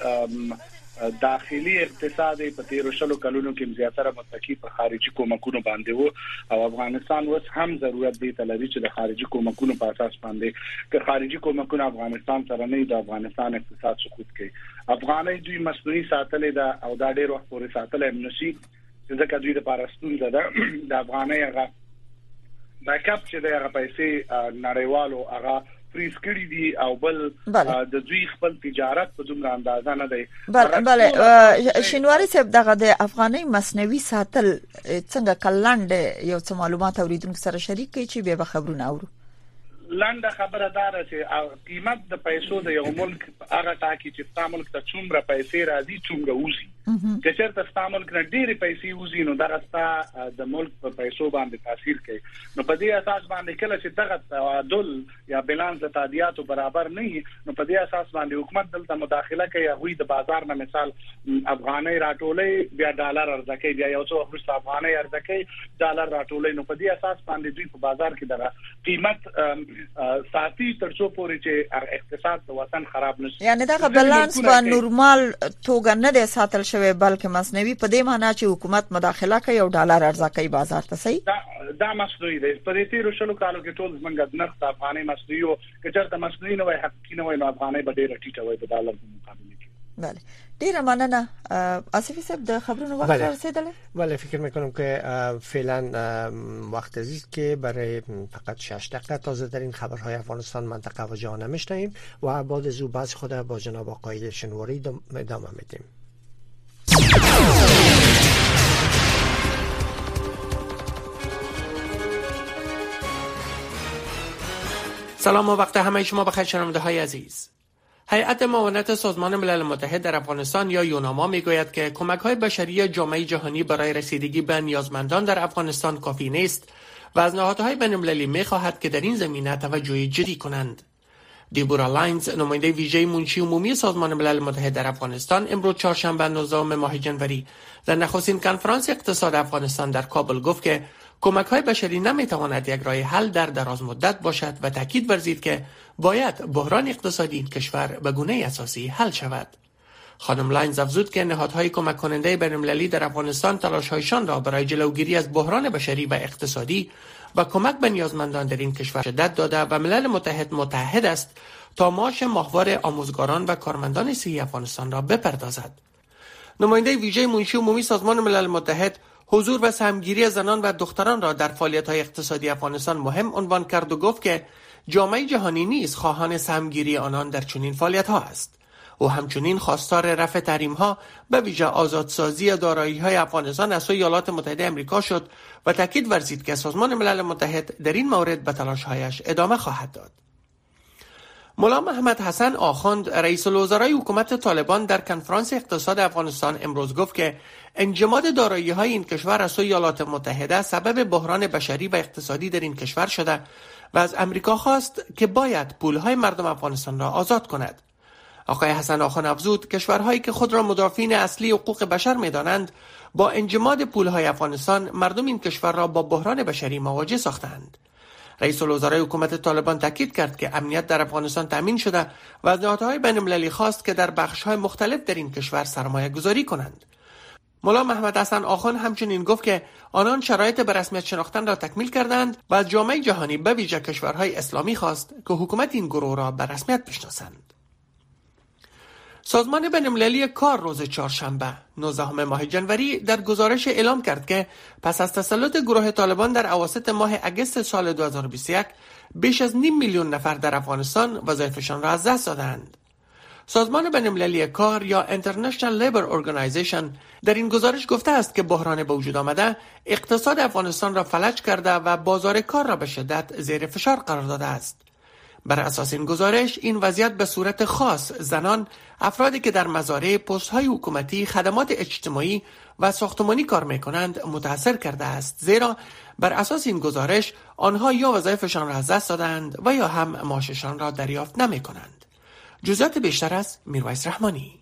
داخلي اقتصاد په تیرو شلو کلونو کې زیاتره متکی په خارجي کومکونو باندې وو او افغانستان اوس هم ضرورت دی تلري چې د خارجي کومکونو په اساس باندې که خارجي کومکونه افغانستان سره نه د افغانستان اقتصاد سقوط کوي. افغاني دوی مصنوعي ساتلې ده او دا ډېر وخت پورې ساتلې نشي ځکه دوی د پاراستون ده د افغاني هغه بیک اپ چې د هغه پیسې نړیوالو هغه فریز کړی دي او بل د دوی خپل تجارت په دومره اندازه نه دی. بله بله شینواری صاحب دغه د افغاني مصنوعي ساتل څنګه کلند یو څه معلومات اوریدونکو سره شریک کړي چې به خبرونه اورو. لنډه خبره دار چې قیمت د پیسو د یو ملک هغه ټاکي چې ستاسو ملک ته څومره پیسې راځي څومره وځي. که چېرته ستاسو ملک نه ډېرې پیسې وځي نو دغه ستاسو د ملک په پیسو باندې تاثیر کوي. نو په دې اساس باندې کله چې دغه تعادل یا بیلانس د تادیاتو برابر نه وي نو په دې اساس باندې حکومت دلته مداخله کوي. هغه د بازار نه مثال افغاني راټولې بیا ډالر ارزه کوي، بیا یو څو وخت افغاني ارزه کوي ډالر راټولې. نو په دې اساس باندې دوی په بازار کې دغه قیمت ساتي ترڅو پورې چې اقتصاد د وطن خراب نشي. یعنی دا بالانس په نورمال توګه نه دی ساتل شوی بلکې مصنوعي په دې معنی چې حکومت مداخله کوي او ډالر ارزه کوي بازار ته. صحیح دا دا مصنوعي دی. په دې تیرو شلو کالو کې ټول څنګه نرخ د افغاني مصنوعي او کچرته مصنوعي نه وای حقیقي نه وای نو افغاني به ډېر ټیټه وای په ډالر په مقابل کې. بله ډیره مننه. آصفی صاحب د خبرونو وقت رسیدله. بله فکر میکنم که فعلا وقت عزیز که برای فقط شش دقیقه تازه در این خبرهای افغانستان منطقه و جهان میشنویم و بعد از او بحث خود با جناب آقای شنواری ادامه میدیم. سلام و وقت همه شما بخیر شنونده های عزیز. هیئت معاونت سازمان ملل متحد در افغانستان یا یوناما میگوید که کمک‌های بشری جامعه جهانی برای رسیدگی به نیازمندان در افغانستان کافی نیست و از نهادهای بین‌المللی می‌خواهد که در این زمینه توجه جدی کنند. دیبورا لاینز نماینده ویژه منشی عمومی سازمان ملل متحد در افغانستان امروز چهارشنبه نوزدهم ماه جنوری در نخستین کنفرانس اقتصاد افغانستان در کابل گفت که کمک‌های بشری نمی‌تواند یک راه حل در دراز مدت باشد و تاکید ورزید که باید بحران اقتصادی این کشور به گونه اساسی حل شود. خانم لاینز افزود که نهادهای کمک کننده بین‌المللی در افغانستان تلاش‌هایشان را برای جلوگیری از بحران بشری و اقتصادی و کمک به نیازمندان در این کشور شدت داده و ملل متحد متحد است تا معاش ماهوار آموزگاران و کارمندان صحی افغانستان را بپردازد. نماینده ویژه منشی عمومی سازمان ملل متحد حضور و سهمگیری زنان و دختران را در فعالیت‌های اقتصادی افغانستان مهم عنوان کرد و گفت که جامعه جهانی نیز خواهان سهمگیری آنان در چنین فعالیت‌ها است. او همچنین خواستار رفع تحریم‌ها به ویژه آزادسازی دارایی‌های افغانستان از سوی ایالات متحده آمریکا شد و تاکید ورزید که سازمان ملل متحد در این مورد به تلاش‌هایش ادامه خواهد داد. مولا محمد حسن آخوند رئیس الوزرای حکومت طالبان در کنفرانس اقتصاد افغانستان امروز گفت که انجماد دارایی‌های این کشور از سوی ایالات متحده سبب بحران بشری و اقتصادی در این کشور شده و از امریکا خواست که باید پول‌های مردم افغانستان را آزاد کند. آقای حسن آخوند افزود کشورهایی که خود را مدافعین اصلی حقوق بشر می‌دانند با انجماد پول‌های افغانستان مردم این کشور را با بحران بشری مواجه ساختند. رئیس الوزرای حکومت طالبان تاکید کرد که امنیت در افغانستان تامین شده و از نهادهای بین‌المللی خواست که در بخش‌های مختلف در این کشور سرمایه گذاری کنند. مولا محمد حسن آخوند همچنین گفت که آنان شرایط به رسمیت شناختن را تکمیل کردند و از جامعه جهانی به ویژه کشورهای اسلامی خواست که حکومت این گروه را به رسمیت بشناسند. سازمان بین‌المللی کار روز چهارشنبه نوزدهم ماه جنوری در گزارش اعلام کرد که پس از تسلط گروه طالبان در اواسط ماه اگست سال دو هزار و بیست و یک بیش از نیم میلیون نفر در افغانستان وظایفشان را از دست دادند. سازمان بین‌المللی کار یا International Labour Organization در این گزارش گفته است که بحران به وجود آمده اقتصاد افغانستان را فلج کرده و بازار کار را به شدت زیر فشار قرار داده است. بر اساس این گزارش این وضعیت به صورت خاص زنان، افرادی که در مزارع، پست‌های حکومتی، خدمات اجتماعی و ساختمانی کار می‌کنند متاثر کرده است، زیرا بر اساس این گزارش آنها یا وظایفشان را از دست دادند و یا هم معاششان را دریافت نمی‌کنند. جزئیات بیشتر از میرویس رحمانی.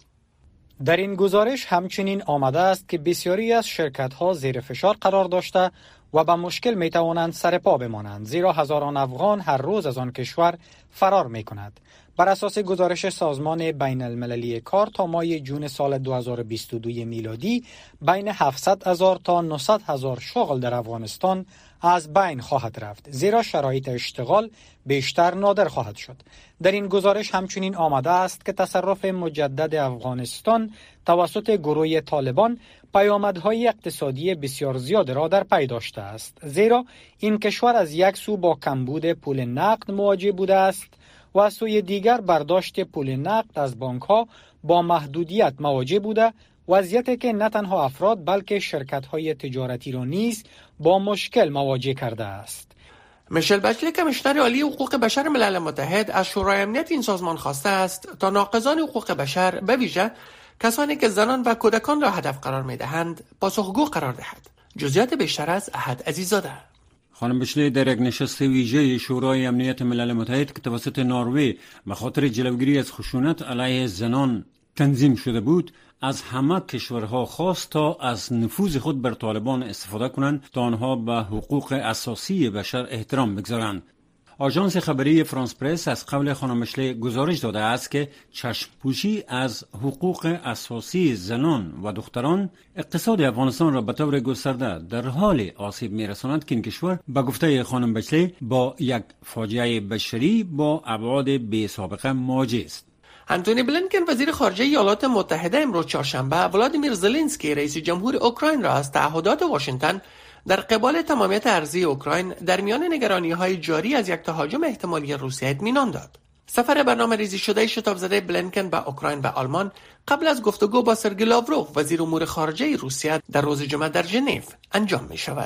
در این گزارش همچنین آمده است که بسیاری از شرکت‌ها زیر فشار قرار داشته و به مشکل می توانند سر پا بمانند، زیرا هزاران افغان هر روز از آن کشور فرار می کند. بر اساس گزارش سازمان بین المللی کار تا ماه جون سال دو هزار و بیست و دو میلادی بین هفتصد هزار تا نهصد هزار شغل در افغانستان از بین خواهد رفت، زیرا شرایط اشتغال بیشتر نادر خواهد شد. در این گزارش همچنین آمده است که تصرف مجدد افغانستان توسط گروه طالبان پیامدهای اقتصادی بسیار زیاد را در پی داشته است، زیرا این کشور از یک سو با کمبود پول نقد مواجه بوده است و از سوی دیگر برداشت پول نقد از بانک‌ها با محدودیت مواجه بوده، وضعیتی که نه تنها افراد بلکه شرکت‌های تجارتی را نیز با مشکل مواجه کرده است. میشل بچلی کمیشنر عالی حقوق بشر ملل متحد از شورای امنیت این سازمان خواسته است تا ناقضان حقوق بشر به ویژه کسانی که زنان و کودکان را هدف قرار می‌دهند پاسخگو قرار دهد. جزئیات بیشتر از احد عزیزاده. خانم بشلی در یک نشست ویژه شورای امنیت ملل متحد که توسط نروژ به خاطر جلوگیری از خشونت علیه زنان تنظیم شده بود، از همه کشورها خواست تا از نفوذ خود بر طالبان استفاده کنند تا آنها به حقوق اساسی بشر احترام بگذارند. آژانس خبری فرانس پرس از قول خانم بشلی گزارش داده است که چشم‌پوشی از حقوق اساسی زنان و دختران اقتصاد افغانستان را به طور گسترده در حال آسیب می‌رساند که این کشور به گفته خانم بشلی با یک فاجعه بشری با ابعاد بی‌سابقه مواجه است. انتونی بلینکن وزیر خارجه ایالات متحده امروز چهارشنبه ولادیمیر زلنسکی رئیس جمهور اوکراین را از تعهدات واشنگتن در قبال تمامیت ارضی اوکراین در میان نگرانی‌های جاری از یک تهاجم احتمالی روسیه اطمینان داد. سفر برنامه‌ریزی شده شتاب زده بلینکن به اوکراین و آلمان قبل از گفتگو با سرگئی لاوروف وزیر امور خارجه روسیه در روز جمعه در ژنو انجام می‌شود.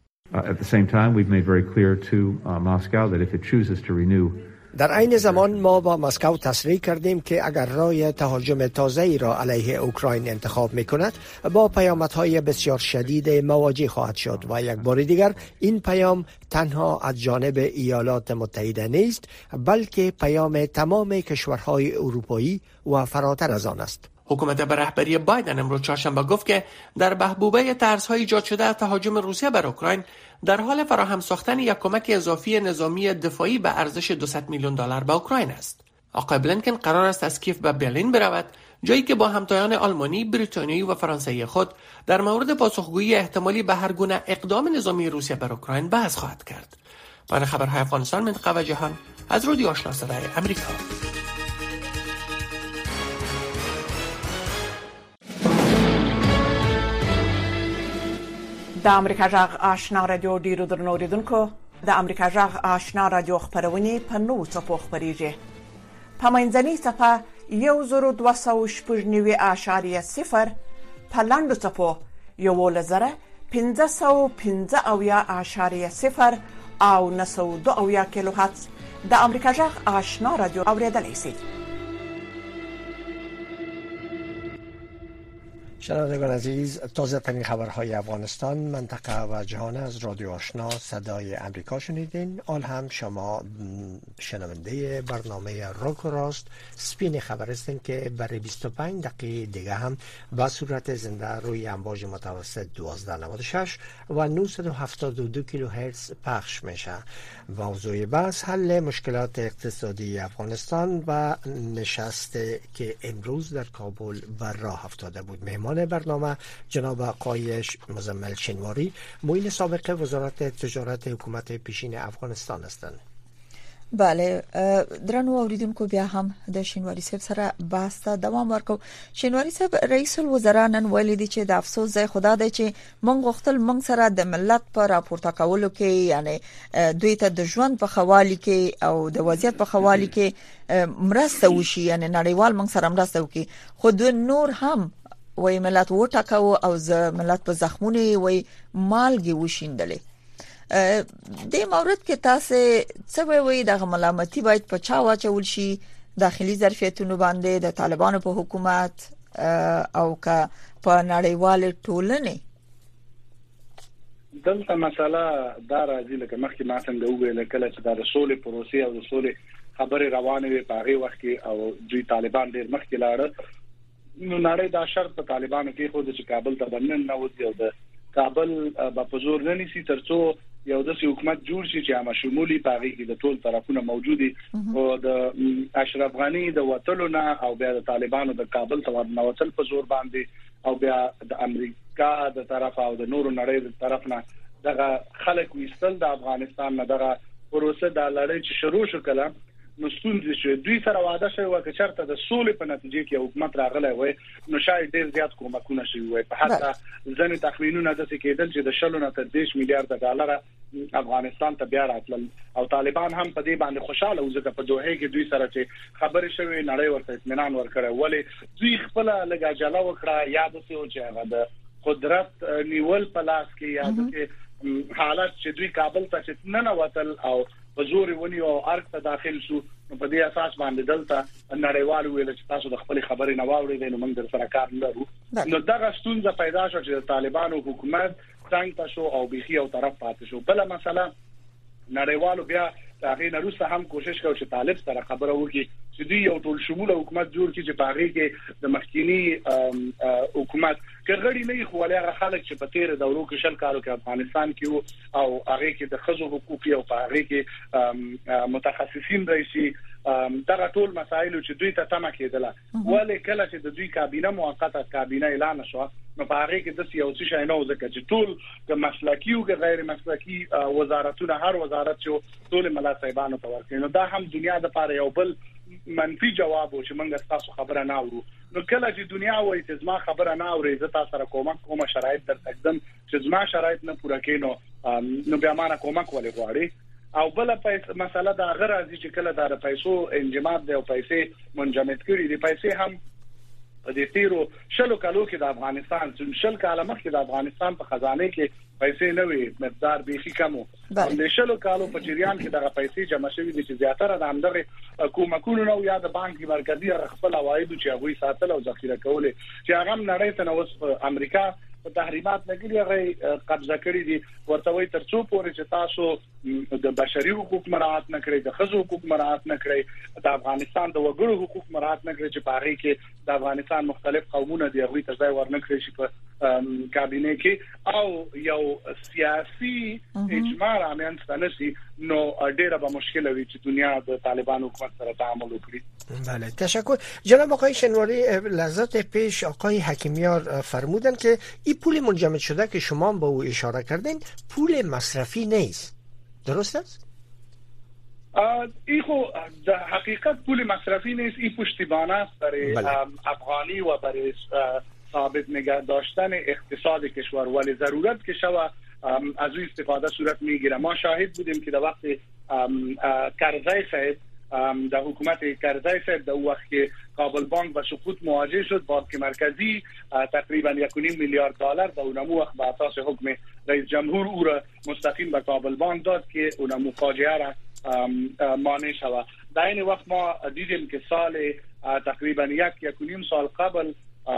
At the same time we've made very clear to uh, Moscow that if it chooses to renew در عین زمان ما با مسکو تصریح کردیم که اگر راه تهاجم تازه‌ای را علیه اوکراین انتخاب می‌کند با پیامدهای بسیار شدید مواجه خواهد شد و یک بار دیگر این پیام تنها از جانب ایالات متحده نیست بلکه پیام تمام کشورهای اروپایی و فراتر از آن است. حکومت به رهبری بایدن امروز چهارشنبه گفت که در بهبوبه ترس‌های ایجاد شده از تهاجم روسیه بر اوکراین در حال فراهم ساختن یک کمک اضافی نظامی دفاعی به ارزش دویست میلیون دلار به اوکراین است. آقای بلینکن قرار است از کیف به برلین برود جایی که با همتایان آلمانی، بریتانیایی و فرانسوی خود در مورد پاسخگویی احتمالی به هر گونه اقدام نظامی روسیه بر اوکراین بحث خواهد کرد. برای خبرهای افغانستان، منطقه و جهان، از رادیو آشنا صدای امریکا. د امریکا جغ آشنا رادیو ډیرو درنو اوریدونکو، د امریکا جغ آشنا رادیو خبرونه په نوو څپو خپریږي. په منځنۍ څپه یو زر دوه سوه شپږ نوي اعشاریه صفر، په لاندو څپو یولس زره پنځه سوه پنځه اویا اعشاریه صفر او نه سوه دوه اویا کیلو هرتز د امریکا جغ آشنا رادیو اوریدلای شئ. شنوندگان عزیز، تازه ترین خبرهای افغانستان، منطقه و جهان از رادیو آشنا صدای امریکا شنیدین. آن هم شما شنونده برنامه راک و راست سپین خبر هستین که برای بیست و پنج دقیقه دیگه هم با صورت زنده روی امواج متوسط دوازده نود و شش و نهصد و هفتاد و دو کیلوهرتز پخش میشه. موضوع بحث حل مشکلات اقتصادی افغانستان و نشست که امروز در کابل بر راه افتاده بود. مهمان برنامه جناب آقای مزمل شنواری، معین سابق وزارت تجارت حکومت پیشین افغانستان هستند. بله، درنو اوریدونکو، بیا هم د شینواری صاحب سره بحث ته دوام ورکو. شینواری صاحب، رئیس الوزرا نن ویلي دي چې د افسوس ځای خدا دی چې مونږ غوښتل مونږ سره د ملت په راپورته کولو کې، یعنی دوی ته د ژوند په خوالي کې او د وضعیت په خوالي کې مرسته وشي، یعنی نړیوال مونږ سره مرسته وکړي، خو د نور هم وای ملت وټاکاو او ز ملت په زخمونه وای مالګي وشیندلې. د مورد کې تاسو څه وایي د ملامتي باید په چا واچول شي؟ داخلي ظرفیتونو باندې د طالبانو په حکومت او که په نړیوال ټولنې؟ دلته مسله دا راځي لکه مخکې ما څنګه وویل، کله چې د رسول پروسې او رسول خبرې روانې وي په هغه وخت کې او دوی طالبان ډېر مخکې لاړل، نو نړۍ دا شرط په طالبانو کې خو د کابل ته بنن نه وځي او د کابل په زور نه نيسي ترڅو یو د حکومت جوړ شي چې عامه شمولي پاغي کې د ټول طرفونو موجودي او د اشرف غنی د وټلونه او بیا د طالبانو د کابل ته ورنوتل په زور باندې او بیا د امریکا د طرف او د نورو نړۍ د طرف نه دغه خلک وستل د افغانستان نه دغه پروسه د لړۍ چې شروع شو کله نو ستونزې چې دوی سره وعده شوی و چې چرته د سولې په نتیجه کې حکومت راغلی وای نو شاید ډیر زیات کومکونه شوی وای. په حتی ځینې تخمینونه د څه کېدل چې د شلو نه تر دېرش میلیارډ ډالر افغانستان ته بیا راتلل او طالبان هم په دې باندې خوشاله و ځکه په دوحه کې دوی سره چې خبرې شوی نړۍ ورته اطمینان ورکړی، ولی دوی خپل لګا جلا وکړه یا د څه چې هغه د قدرت نیول په لاس کې یا د حالت چې دوی کابل ته چې نه وتل او په زور ونی او ارګ ته داخل شو، نو په دې اساس باندې دلته نړیوال ویل چې تاسو د خپل خبرې نه واورئ نو موږ در سره کار لرو. نو دغه ستونزه پیدا شو چې د طالبانو حکومت څنګه شو او بيخي او طرف پاتې شو. بل مسله نړیوالو بیا هغه نه روسه هم کوشش کوي چې طالب سره خبره وکړي چې دوی یو ټول شموله حکومت جوړ کړي چې په هغه کې د مخکینی حکومت کغړی نه خو ولې هغه خلک چې په تیر دورو کې شل کالو کې افغانستان کې او هغه کې د خزو حقوقي او په هغه کې متخصصین رئیسي دغه ټول مسایل چې دوی ته تمه کېدله، ولې کله چې د دوی کابینه موقته کابینه اعلان شو نو په هغه کې د سیاسي شای نه ځکه چې ټول د مسلکی او غیر مسلکی وزارتونه هر وزارت چې ټول ملا صاحبانو ته ورکړي، نو دا هم دنیا د پاره یو بل منفي جواب و چې موږ تاسو خبره نه اورو. نو کله چې دنیا وایي چې زما خبره نه اوري زه تاسو سره کومک کوم شرایط در تقدم چې زما شرایط نه پوره کینو نو بیا ما نه کومک ولې غواړي. او بل پیسې مسله دا غیر ازي چې کله دا پیسو انجماد دی او پیسې منجمد کړي دي، پیسې هم د تیرو شلو کالو کې د افغانستان شل کاله مخکې د افغانستان په خزانه کې پیسې نه وي، مقدار بیخي کم وو. د شلو کالو په جریان کې دغه پیسې جمع شوې دي چې زیاتره د همدغه حکومتونو نو یا د بانک مرکزی خپل عواید چې هغه ساتل او ذخیره کول چې هغه نړۍ ته نو امریکا په تحریمات لګیږي هغه قبضه کړی دي ورته وي ترڅو پورې چې تاسو د بشري حقوق مراعات نه کړئ د ښځو حقوق مراعات نه کړئ د افغانستان د وګړو حقوق مراعات نه کړئ چې په هغه کې د افغانستان مختلف قومونه دي هغه ته ځای ورنه کړی شي په کابینه کې او یو سیاسي اجماع رامنځته نشي نو ډیره به مشکل وي چې دنیا د طالبان حکومت سره تعامل وکړي. بله تشکر. جناب آقای شنواری لحظات پیش آقای حکیمیار فرمودن که این پول منجمد شده که شما به او اشاره کردین پول مصرفی نیست، درست است؟ ای خو در حقیقت پول مصرفی نیست، این پشتیبانه است برای افغانی و برای ثابت نگه داشتن اقتصاد کشور ولی ضرورت که شوه از او استفاده صورت میگیره. ما شاهد بودیم که در وقت کرزی صاحب در حکومت کرزی صاحب در وقت که کابل بانک به سقوط مواجه شد بانک مرکزی تقریبا یک و نیم میلیارد دلار در اون وقت به اساس حکم رئیس جمهور او را مستقیم به کابل بانک داد که اون مفاجعه را مانع شود. در این وقت ما دیدیم که سال تقریبا یک یک و نیم سال قبل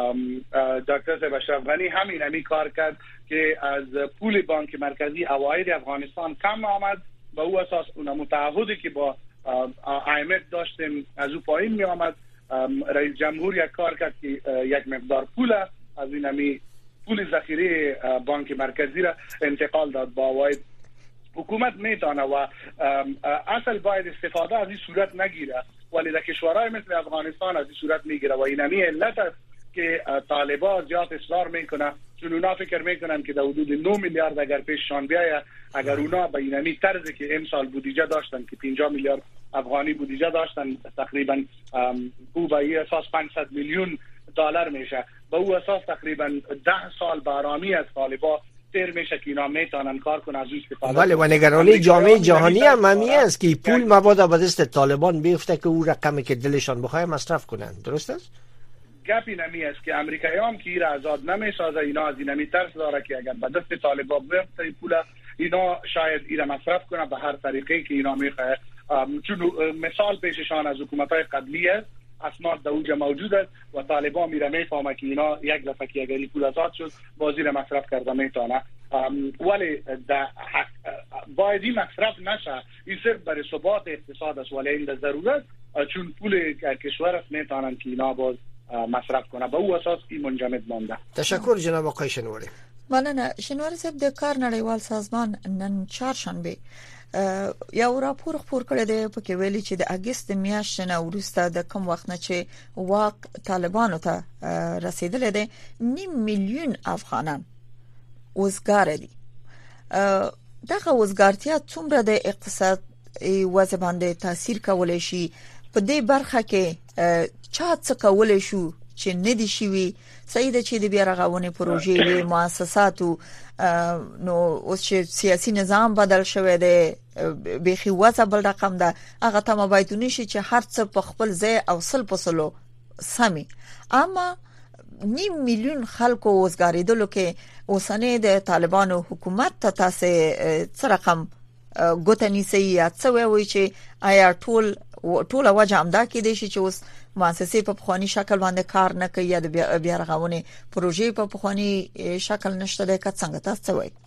دکتر صاحب اشرف غنی همین همی کار کرد که از پول بانک مرکزی عواید افغانستان کم آمد به او اساس اون متعهدی که با آی ام اف داشتیم از او پایین می آمد. رئیس جمهور یک کار کرد که یک مقدار پول از این همی پول ذخیره بانک مرکزی را انتقال داد با عواید. حکومت میتونه و اصل باید استفاده از این صورت نگیره ولی در کشورهای مثل افغانستان از این صورت میگیره و این همی علت است که طالبان زیاد اصرار میکنه چون اونا فکر میکنن که در حدود نه میلیارد اگر پیششان بیاید اگر اونا به اینمی طرزی که امسال بودجه داشتن که پنجاه میلیارد افغانی بودجه داشتن تقریبا او به این اساس پانصد میلیون دلار میشه به او اساس تقریبا ده سال برامی از طالبان تیر میشه که اینا میتونن کار کنن از این استفاده. ولی و نگرانی جامعه جهانی هم همی است که پول مبادا به دست طالبان بیفته که او رقمی که دلشان بخواه مصرف کنن، درست است؟ گپی نمی است که امریکایی هم که ایرا آزاد نمیسازه اینا از اینمی ترس داره که اگر به دست طالبان بیفته این پول اینا شاید ایرا مصرف کنه به هر طریقی که اینا میخواه. چون مثال پیششان از حکومت‌های قبلی است اسناد در اونجا موجود است و طالبان میره میفهمه که اینا یک دفعه که اگر پول آزاد شد بازی را مصرف کرده میتونه ولی باید این مصرف نشه. این صرف برای ثبات اقتصاد است ولی این در ضرورت چون پول کشور است میتونن که اینا باز مصرف کنه به او اساس این منجمد مانده. تشکر جناب آقای شنواری. مننه. شنواری صاحب د کار نړیوال سازمان نن چهارشنبه یو راپور خپور کړی دی په کې ویلي چې د اگست میاشتې نه وروسته د کم وخت نه چې واک طالبانو ته رسیدلی دی نیم میلیون افغانان وزګار دي. دغه وزګارتیا څومره د اقتصاد وضع باندې تاثیر کولی شي په دې برخه کې چا څه کولی شو چې نه دي شوي صحیح ده چې د بیا رغونې پروژې مؤسساتو نو اوس چې سیاسي نظام بدل شوی دی بيخي وځه بل رقم ده هغه ته مبایدونی شي چې هر څه په خپل ځای او سل پسلو سمي اما نیم میلیون خلکو وزګاریدلو کې اوسنۍ د طالبانو حکومت ته تاسو څه رقم ګوتنی سي یا څه وایي چې آیا ټول ټول وجه امدا کې دي چې اوس مؤسسې په بخوانی شکل باندې کار نه کوي یا د بیا رغونې پروژې په بخوانی شکل نشته د کڅ څنګه تاسو وایي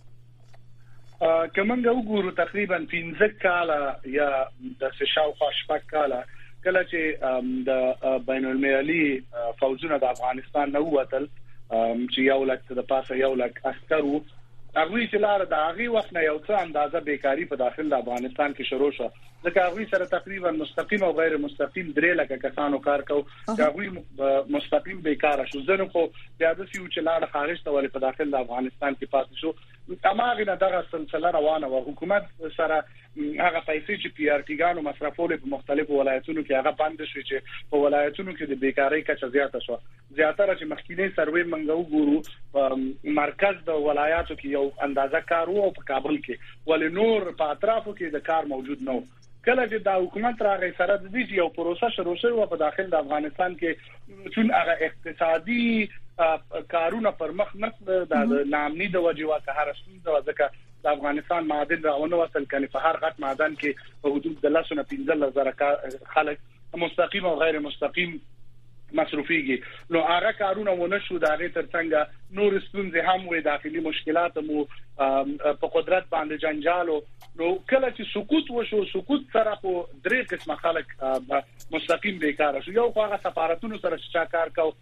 کومنګ وګورو تقریبا پنځه کاله یا د شاوخوا شپږ کاله کله چې د بین المللي فوجونه د افغانستان نه ووتل چې یو لک د پاسه یو لک عسکرو هغه چې لار د هغه وخت نه یو څه اندازه بیکاری په داخل د افغانستان کې شروع شو ځکه هغه سره تقریبا مستقیم او غیر مستقیم درې لکه کسانو کار کو هغه مستقیم بیکار شو ځنه خو بیا د سیو چې لار خارج ته ولې په داخل د افغانستان کې پاتې شو تمامه نه دغه سلسله روانه و حکومت سره هغه پیسې چې پی ار ټی ګانو مصرفول په مختلفو ولایتونو کې هغه بند شو چې په ولایتونو کې د بیکاری کچه زیاته شو زیاتره چې مخکینی سروې منغو ګورو مرکز د ولایاتو کې یو اندازه کار وو په کابل کې ولې نور په اطرافو کې د کار موجود نه کله چې د حکومت راغی سره د دې یو پروسه شروع شو په داخل د افغانستان کې چون هغه اقتصادي کارونه پر مخ نه د نامني د وجوه که هر څه ځکه د افغانستان معادن راونه وصل کړي په هر غټ معدن کې په حدود د لسونه پنځه زره خلک مستقیم او غیر مستقیم مصرفيږي. نو هغه کارونه ونه شو، د هغه ترڅنګ نور ستونزې هم وي، داخلي مشکلات مو په قدرت باندې جنجالو. نو کله چې سقوط وشو، سقوط سره په درې قسمه خلک مستقیم بیکاره شو. یو هغه سفارتونو سره چې کار کاو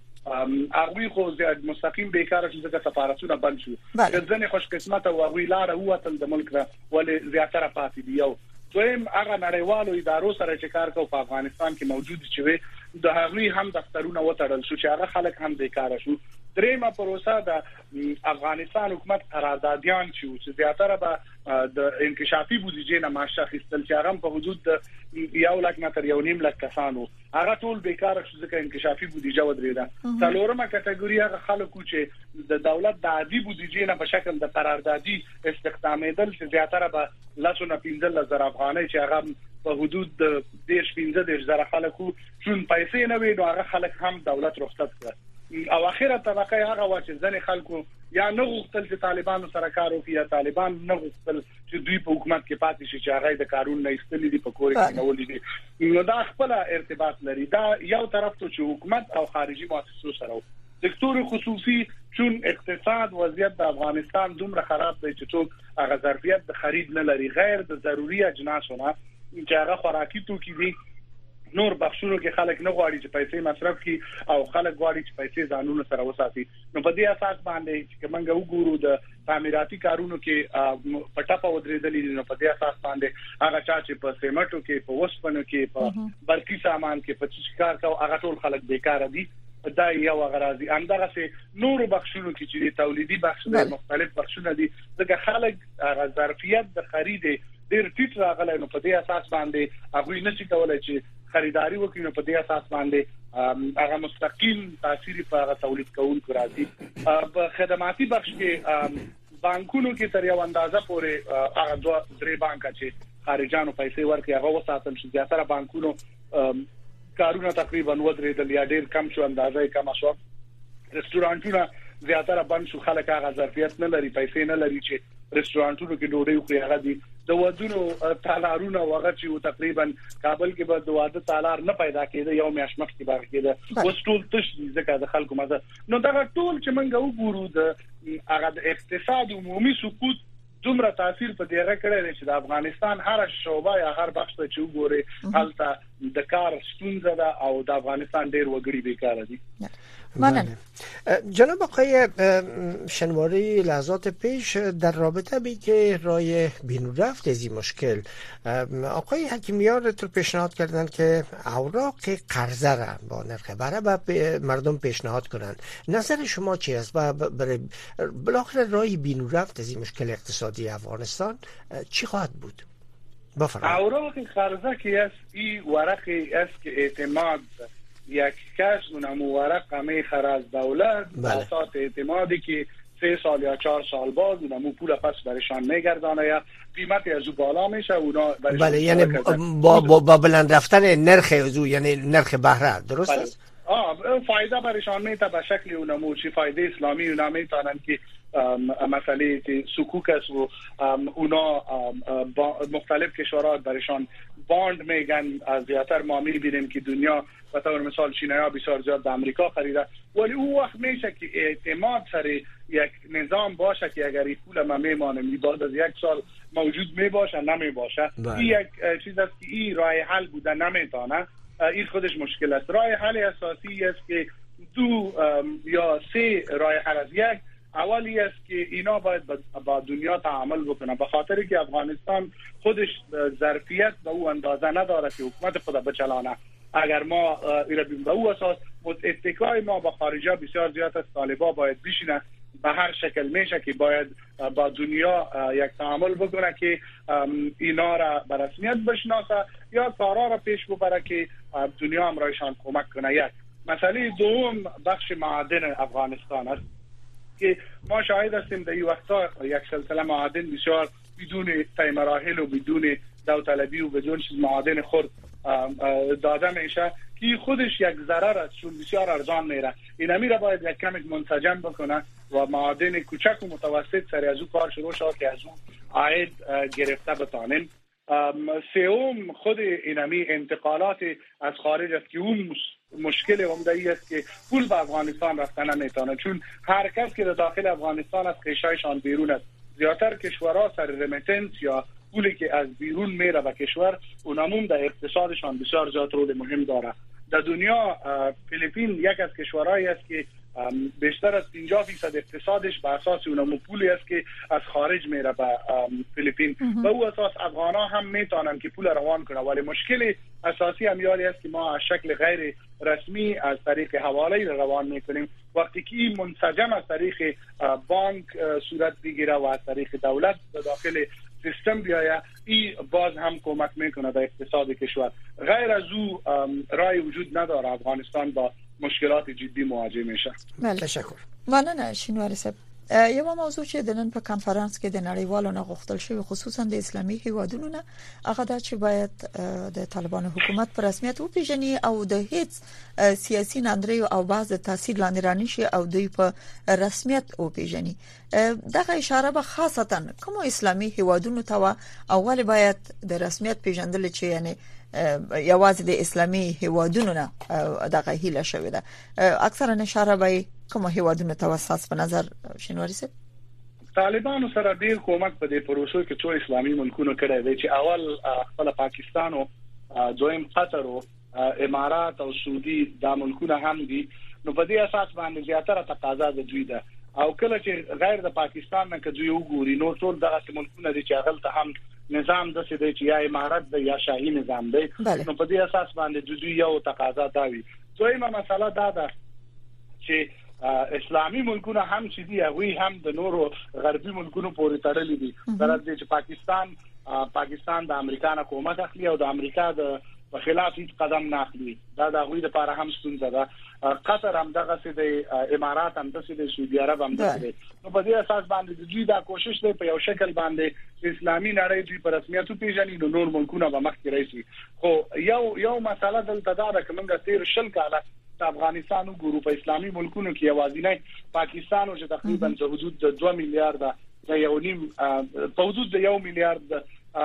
هغه خو زیات مستقیم بیکاره شو ځکه سفارتونه بند شو. ځنې خوش قسمت او هغه لار هوتل د ملک را ولې زیاتره پاتې دی. یو دویم هغه نړیوالو ادارو سره چې کار کوي په افغانستان کې موجود چې وي د هغوی هم دفترونه وتړل شو چې هغه خلک هم بیکاره شو. دریمه پروسه د افغانستان حکومت قراردادیان چې زیاتره به د انکشافي بودیجې نه معاش اخیستل چې هغه په حدود د یو لک نه تر یو نیم لک کسانو هغه ټول بیکاره شو ځکه انکشافي بودیجه ودرېده. څلورمه کټګوري هغه خلکو چې د دولت د عادي بودیجې نه په شکل د قراردادي استخدامېدل چې زیاتره به لاسونه پنځه زره افغانۍ چې هغه په حدود د دیش پنځه دیش زره خلکو چون پیسې نه وي نو هغه خلک هم دولت رخصت کړ. او اخیره طبقه هغه و چې ځنې خلکو یا نه غوښتل چې طالبانو سره کار وکړي یا طالبان نه غوښتل چې دوی په حکومت کې پاتې شي چې هغه د قانون نه ایستلې دي په کور کې نه ولې. نو دا خپل ارتباط لري. دا یو طرف ته چې حکومت او خارجي مؤسسو سره سکتور خصوصي چون اقتصاد وضعیت د افغانستان دومره خراب دی چې څوک هغه ظرفیت د خرید نه لري غیر د ضروري اجناسونه چې هغه خوراکي توکي دي. نور بخښونو کې خلک نه غواړي چې پیسې مصرف کړي او خلک غواړي چې پیسې ځانونه سره وساتي. نو په دې اساس باندې چې موږ وګورو د تعمیراتي کارونو کې پټاپه ودرېدلې نو په دې اساس باندې هغه چا چې په سیمټو کې په وسپنو کې په برقي سامان کې په څه کار کوي هغه ټول خلک بیکاره دي. دا یو غرض دی. همدغه سه نور بخښونو کې چې تولیدي بخښونه مختلف بخښونه دي ځکه خلک هغه ظرفیت د خرید ډیر ټیټ راغلی نو په دې اساس باندې هغه نشي کولای چې خریداري وکړي. نو په دې اساس باندې هغه مستقیم تاثیر په هغه تولید کوونکو راځي. په خدماتي بخش کې بانکونو کې تر یو اندازه پورې هغه دوه درې بانکا چې خارجانو پیسې ورکړي هغه وساتل شي. زیاتره بانکونو کارونه تقریبا ودرېدل یا ډیر کم شو، اندازې کم شو. رستورانټونه زیاتره بند شو، خلک هغه ظرفیت نه لري، پیسې نه لري چې رستورانټونو کې ډوډۍ وخوري. هغه دي د ودونو تالارونه وغه چې تقریبا کابل کې به د واده تالار نه پیدا کېده، یو میاشت مخکې باغ کېده اوس ټول تش دي ځکه د خلکو مزه. نو دا ټول چې موږ وګورو د هغه د اقتصاد عمومي سقوط دومره تاثیر په دې راکړی چې د افغانستان هر شعبه یا هر بخش ته چې وګوري هلته د کار ستونزه ده او د افغانستان ډیر وګړي بیکاره دي. بله. جناب آقای شنواری لحظات پیش در رابطه بی که رای بین رفت از این مشکل آقای حکیمیان تو پیشنهاد کردن که اوراق قرضه را با نرخ بره به مردم پیشنهاد کنن. نظر شما چی است و برای بالاخره رای بین رفت از این مشکل اقتصادی افغانستان چی خواهد بود؟ بفرمایید. اوراق قرضه که است این ورقی است که اعتماد یک کس اونم ورق میخره از دولت اساس اعتمادی که سه سال یا چهار سال بعد اونم پول پس برشان میگردانه یا قیمتی از او بالا میشه اونا برشان. بله یعنی با, با, با بلند رفتن نرخ از او یعنی نرخ بهره درست بله. است؟ آه فایده برشان میته به شکلی اونم چی فایده اسلامی اونا میتونن که مسئله سکوک است و اونا مختلف کشورات برشان باند میگن. از زیاتر ما میبینیم که دنیا به طور مثال چینیا بسیار زیاد در امریکا خریده ولی او وقت میشه که اعتماد سر یک نظام باشه که اگر این پول ما میمانه بعد از یک سال موجود میباشه نمیباشه این یک چیز است که این راه حل بوده نمیتونه. این خودش مشکل است. راه حل اساسی است که دو یا سه راه حل است. یک اولی است که اینا باید با دنیا تعامل بکنه به خاطر که افغانستان خودش ظرفیت به او اندازه نداره که حکومت خود بچلانه. اگر ما ایره بیم به او اساس اتکای ما با خارجا بسیار زیاد است. طالبا باید بشینه به هر شکل میشه که باید با دنیا یک تعامل بکنه که اینا را به رسمیت بشناسه یا کارا را پیش ببره که دنیا هم رایشان کمک کنه. یک مسئله دوم بخش معادن افغانستان است که ما شاهد هستیم در این وقتا یک سلسله معادن بسیار بدون طی مراحل و بدون داوطلبی و بدون چیز معادن خرد داده میشه که خودش یک ضرر است چون بسیار ارزان میره. این امیر باید یک کمی منسجم بکنه و معادن کوچک و متوسط سر از او کار شروع شد که از او عاید گرفته بتانیم. سوم خود اینمی انتقالات از خارج است که اون مشکل عمده است که پول به افغانستان رفتن نمیتونه، چون هر کس که در داخل افغانستان از خیشایشان بیرون است. زیاتر کشورها سر رمیتنس یا پولی که از بیرون میره به کشور اونمون در اقتصادشان بسیار زیاد رول مهم داره. در دنیا فیلیپین یک از کشورهایی است که بیشتر از پنجاه درصد اقتصادش به اساس اونمون پولی است که از خارج میره به فیلیپین. به او اساس افغان‌ها هم میتونن که پول روان کنن، ولی مشکل اساسی همیاری است که ما از شکل غیر رسمی از طریق حواله روان میکنیم. وقتی که این منسجم از طریق بانک صورت بگیره و از طریق دولت داخل سیستم بیاید، این باز هم کمک میکنه در اقتصاد کشور. غیر از او رای وجود نداره افغانستان با مشکلات جدی مواجه میشه. بله تشکر. مننه شینواری صاحب. یو موضوع چې د نن په کانفرنس کې د نړیوالو نه غوښتل شوی خصوصا د اسلامي هیوادونو نه هغه دا چې باید د طالبانو حکومت په رسمیت وپیژني او د هیڅ سیاسي ناندریو او بعض تاثیر لاندې رانه شي او دوی په رسمیت وپیژني. دغه اشاره به خاصتا کوم اسلامي هیوادونو ته اول باید د رسمیت پیژندل چې یعنی یوازې د اسلامي هیوادونو نه دغه هیله شوې ده. اکثرا اشاره به کوم هیوادونو ته وساس په نظر شینواری صاحب؟ طالبانو سره ډیر کومک په دې پروسو کې څو اسلامي ملکونو کړی دی چې اول خپل پاکستان او دویم قطر او امارات او سعودي د ملکونو هم دي، نو په دې اساس باندې زیاتره تقاضا د دوی ده. او کله چې غیر د پاکستان نه کدی وګوري نو ټول دغه ملکونه دي چې هغه ته هم نظام د څه دی چې یا امارات د یا شاهي نظام دی، نو په دې اساس باندې د دوی یو تقاضا دا وي. دویمه مسله دا ده چې اسلامي ملکونه هم چې دی هغه هم د نورو غربي ملکونو پورې تړلي دي. درته چې پاکستان پاکستان د امریکا نه کومک اخلي او د امریکا د په خلاف هیڅ قدم نه اخلي. دا د هغوی لپاره هم ستونزه ده. قطر هم دغه څه دی، امارات هم دغه څه دی، سعودي عرب هم دغه دی. نو په دې اساس باندې د دوی دا کوشش دی په یو شکل باندې اسلامي نړۍ دوی په رسمیت پیژني نو نور ملکونه به مخکې راشي. خو یو یو مسله دلته دا ده چې موږ تیر شل کاله د افغانستان وګورو په اسلامي ملکونو کې یوازینی پاکستان او چې تقریبا د حدود د دوه میلیارډ د یو نیم په حدود د یو میلیارډ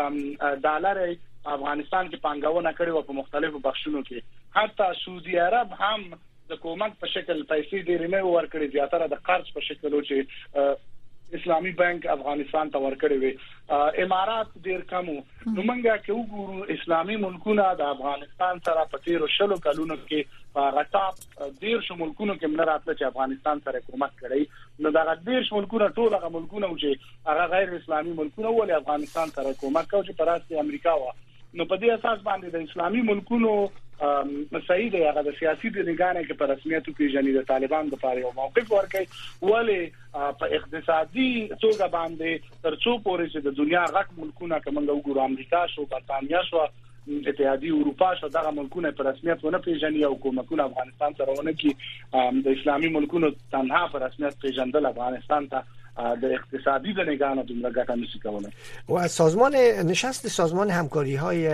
ډالر افغانستان کې پانګونه کړې و په مختلفو بخشونو کې. حتی سعودي عرب هم د کومک په شکل پیسې ډېرې نه ورکړي، زیاتره د قرض په شکل و چې اسلامي بانک افغانستان ته ورکړي وي. امارات ډېر کم. نو موږ کې وګورو اسلامي ملکونه د افغانستان سره په تیر شلو کلونو کې په غټاپ ډېر شو ملکونو کې نه راتله چې افغانستان سره کومک کړي. نو دا ډېر شو ملکونه ټول هغه ملکونه چې هغه غیر اسلامي ملکونه ولې افغانستان سره کومک کوي چې پراسته امریکا و. نو په دې اساس باندې د اسلامي ملکونو مسایل دی هغه د سیاسي د نگانه کې په رسمیت پیژني د طالبان لپاره یو موقف ورکړي، ولې په اقتصادي توګه باندې ترڅو پورې چې د دنیا غټ ملکونه کومه وګورو امریکا شو، برتانیا شو، اتحادیه اروپا شو، دغه ملکونه په رسمیت ونه پیژني او کومکونه افغانستان سره ونه کی د اسلامي ملکونو تنها په رسمیت پیژندل افغانستان ته د اقتصادی د نگاه نه دومره ګټه نشي کولای. و سازمان نشست سازمان همکاری های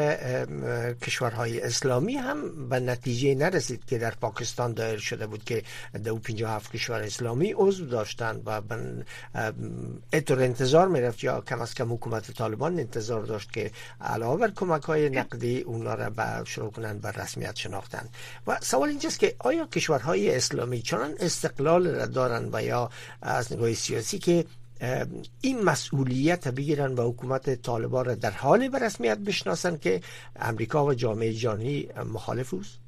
کشورهای اسلامی هم به نتیجه نرسید که در پاکستان دایر شده بود که دو پنجاه و هفت کشور اسلامی عضو داشتند و اینطور انتظار میرفت یا کم از کم حکومت طالبان انتظار داشت که علاوه بر کمک های نقدی اونا را به شروع کنند بر رسمیت شناختن. و سوال اینجاست که آیا کشورهای اسلامی چنان استقلال را دارند و یا از نگاه سیاسی که این مسئولیت بگیرن و حکومت طالبان را در حال به رسمیت بشناسن که امریکا و جامعه جهانی مخالف است؟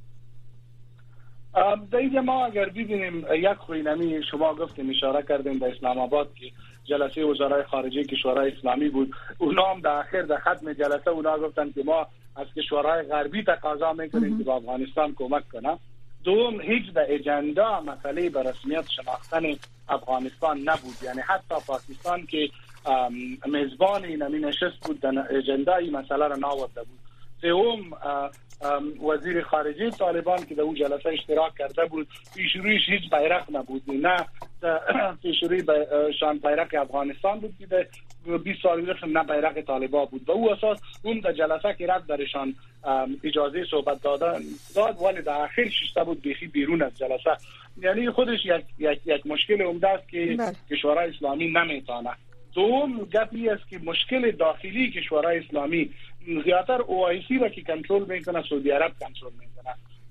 دیگه ما اگر ببینیم یک خوینمی شما گفتیم اشاره کردیم در اسلام آباد که جلسه وزرای خارجه کشورهای اسلامی بود، اونا هم در آخر در ختم جلسه اونا گفتن که ما از کشورهای غربی تقاضا میکنیم که به افغانستان کمک کنه. دوم هیچ به اجندا مسئله به رسمیت شناختن افغانستان نبود، یعنی حتی پاکستان که میزبان این نشست بود در اجندا این مسئله را ناورده بود. سوم وزیر خارجه طالبان که در اون جلسه اشتراک کرده بود پیشرویش هیچ بیرق نبود، نه پیشروی شان بیرق افغانستان بود که بیست سال پیش نه بیرق طالبان بود. و او اساس اون در جلسه که رد درشان اجازه صحبت دادن داد ولی در آخر شیشته بود بیخی بیرون از جلسه. یعنی خودش یک یک یک مشکل عمده است که کشورهای اسلامی نمیتونه. دوم گپی است که مشکل داخلی کشورهای اسلامی زیاتر او آی سی را که کنترل میکنه سعودی عرب کنترل میکنه.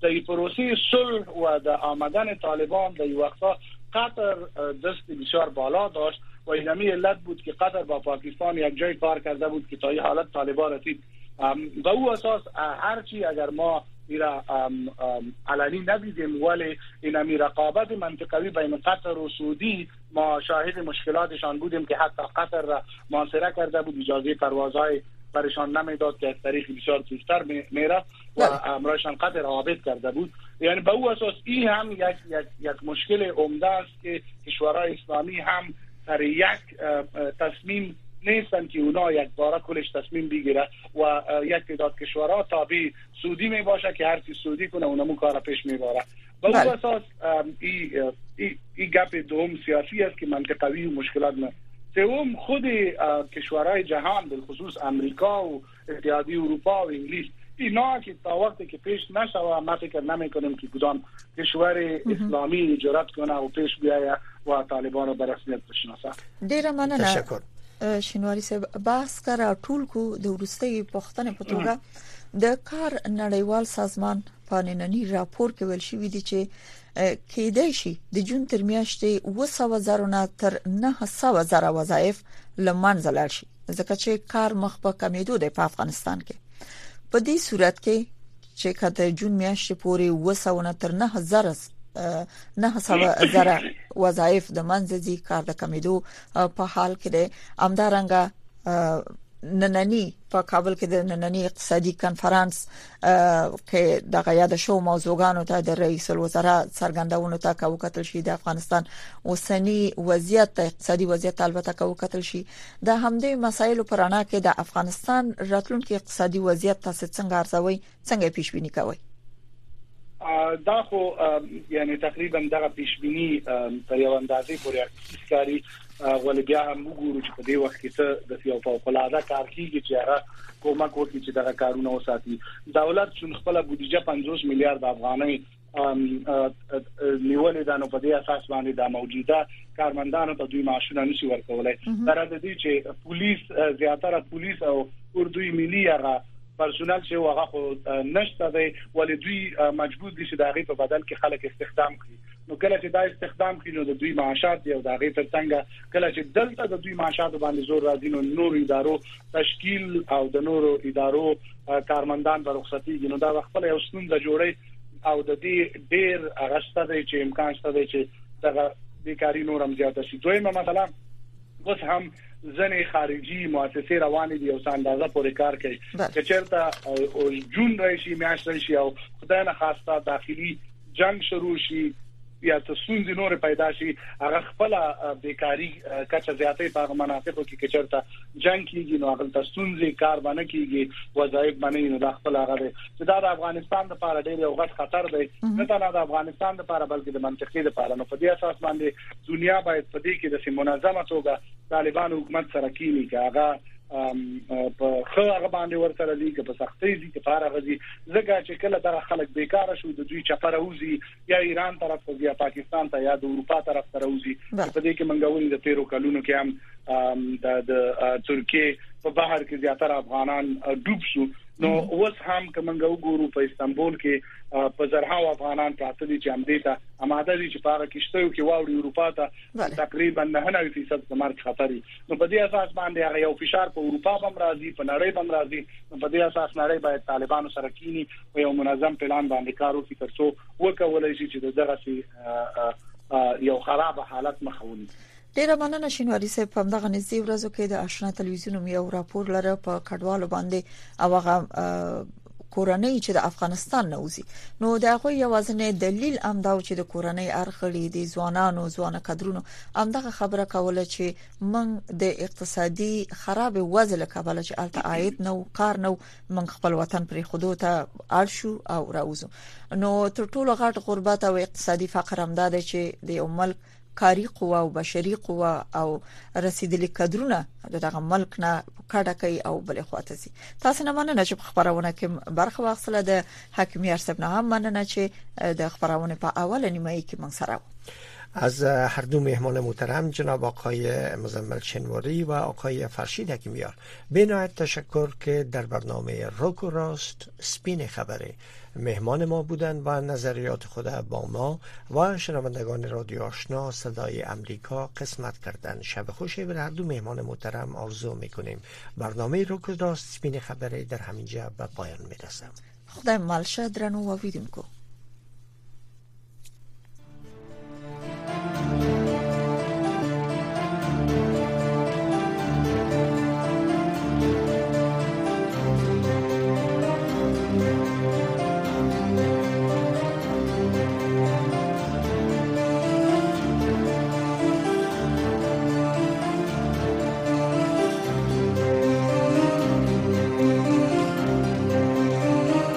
د پروسې صلح و د آمدن طالبان در وقتا قطر دست بسیار بالا داشت و اینمی علت بود که قطر با پاکستان یک جای کار کرده بود که تا این حالت طالبان رسید. به او اساس هرچی اگر ما ایرا علنی ندیدیم ولی اینمی رقابت منطقوی بین قطر و سعودی ما شاهد مشکلاتشان بودیم که حتی قطر را محاصره کرده بود، اجازه پروازهای برشان نمیداد که از طریق بسیار سوستر میره و امرایشان قطع روابط کرده بود. یعنی به او اساس این هم یک یک یک مشکل عمده است که کشورهای اسلامی هم سر یک تصمیم نیستن که اونا یک باره کلش تصمیم بگیره و یک تعداد کشورها تابع سعودی می باشه که هر چی سعودی کنه اونمون کار پیش میبره. به او اساس این ای, ای گپ دوم سیاسی است که منطقوی و مشکلات نه. سوم خود کشورهای جهان به خصوص امریکا و اتحادیه اروپا و انگلیس اینا که تا وقتی که پیش نشوه ما فکر نمی کنیم که کدام کشور اسلامی جرأت کنه و پیش بیایه و طالبان رو به رسمیت بشناسه. ډیره مننه شینواری صاحب. بحث کرا ټول کو د ورستۍ پښتنې په توګه د کار نړیوال سازمان په نننی راپور کې ویل شوی دی چې کېدای شي د جون تر میاشتې اوه سوه زره نه تر نه سوه زره وظایف لمنځه لاړ شي ځکه چې کار مخ په کمیدو دی په افغانستان کې. په دې صورت کې چې کله جون میاشتې پورې اوه سوه نه تر نه زره نه سوه زره وظایف د منځي کار د کمیدو په حال کې دی. امدارنګه نننی په کابل کې د نننی اقتصادي کانفرنس کې د غیاد شو موضوعګانو ته د رئیس الوزرا څرګندونو ته کو کتل شي د افغانستان اوسنی وضعیت اقتصادي وضعیت البته کو کتل شي د همدې مسایلو پرانا کې د افغانستان راتلونکي اقتصادي وضعیت تاسو څنګه ارزوي څنګه پیش بینی کوي؟ دا خو یعنی تقریبا دغه پیش بینی تر یو اندازې پورې اړتیا ولې بیا هم وګورو چې په دې وخت کې څه د یو فوق العاده کار کیږي چې هغه کومک وکړي چې دغه کارونه وساتي. دولت چې خپل بودیجه پنځوس میلیارډ افغانۍ نیولې ده نو په دې اساس باندې د موجوده کارمندانو ته دوی معاشونه نشي ورکولای. تر دې چې پولیس زیاتره پولیس او اردوی ملي هغه پرسونل چې هغه خو نشته دی ولې دوی مجبور دي چې د هغه په بدل کې خلک استخدام کړي. نو کله چې دا استخدام کړي نو د دوی معاشات دی او د هغه ترڅنګ کله چې دلته د دوی معاشات باندې زور راځي نو نور ادارو تشکیل او د نورو ادارو کارمندان به رخصتي نو دا خپل یو ستونزه جوړي او د دې ډیر اغشته دی چې امکان شته دی چې دغه بیکاری نورم زیاته شي. دویمه مثلا اوس هم ځنې خارجي مؤسسې روانې دي او اندازه پورې کار کوي چې چیرته جون راشي میاشت راشي او خدای نه خواسته داخلي جنگ شروع شي یا تاسو نور پیدا شي هغه خپل بیکاری کچه زیاتې په مناطقو کې چیرته جنگ کیږي نو هغه تاسو کار باندې کیږي وظایف باندې نو د خپل هغه چې دا د افغانستان لپاره ډېر یو غټ خطر دی نه تنها د افغانستان لپاره بلکې د منطقې لپاره. نو په دې اساس باندې دنیا باید په دې کې د منظمه توګه طالبان حکومت سره کینی چې هغه په خو هغه باندې ورسره دي چې په سختۍ دي چې پاره غزي زګه چې کله دا خلک بیکاره شو د دوی چپره وزي یا ایران طرف ته یا پاکستان ته یا د اروپا طرف ته وزي. په دې کې منګولې د تیرو کلونو کې هم د ترکیه په بهر کې زیاتره افغانان ډوب شو. نو اوس هم کومنګ وګورو په استانبول کې په زرهاو افغانان پراته دي چې هم دې ته اماده دي چې پاره کېشته کې واوړي اروپا ته تقریبا نه نه فیصد د مرګ خطر. نو په دې اساس باندې هغه یو فشار په اروپا باندې راځي په نړۍ باندې راځي. نو په دې اساس نړۍ باید طالبانو سره کینی او یو منظم پلان باندې کار وکړي ترڅو وکولای شي چې دغه یو خراب حالت مخاوني. ډیره مننه شینواری صاحب. په دغه نږدې ورځو کې د آشنا تلویزیون یو راپور لره په کډوالو باندې او هغه کورنۍ چې د افغانستان نه وځي نو دا خو یوازنه دلیل امدا چې د کورنۍ ارخړې د ځوانانو ځوانه کډرونو امدغه خبره کوله چې من د اقتصادي خراب وضع له کبله چې الته عاید نو کار نو من خپل وطن پرې خودو ته ارشو او راوځو. نو تر ټولو غټ غربت او اقتصادي فقر امدا چې د یو ملک کاری قوه او بشري قوه او رسیدلي کډرونه دغه ملک نه کډه کوي او بل خواته سي. تاسو نه مننه چې خبرونه کې برخه واخصله د حکیمی ارسب نه هم مننه چې د خبرونه په اوله نیمه کې من سره از هر دو مهمان محترم جناب آقای مزمل شنواری و آقای فرشید حکیمیار به نهایت تشکر که در برنامه روک و راست سپین خبری مهمان ما بودند و نظریات خود با ما و شنوندگان رادیو آشنا صدای امریکا قسمت کردند. شب خوشی بر هر دو مهمان محترم آرزو میکنیم. برنامه روک و راست سپین خبری در همینجا به پایان میرسه. خدای مالشه درنو و ویدیم کو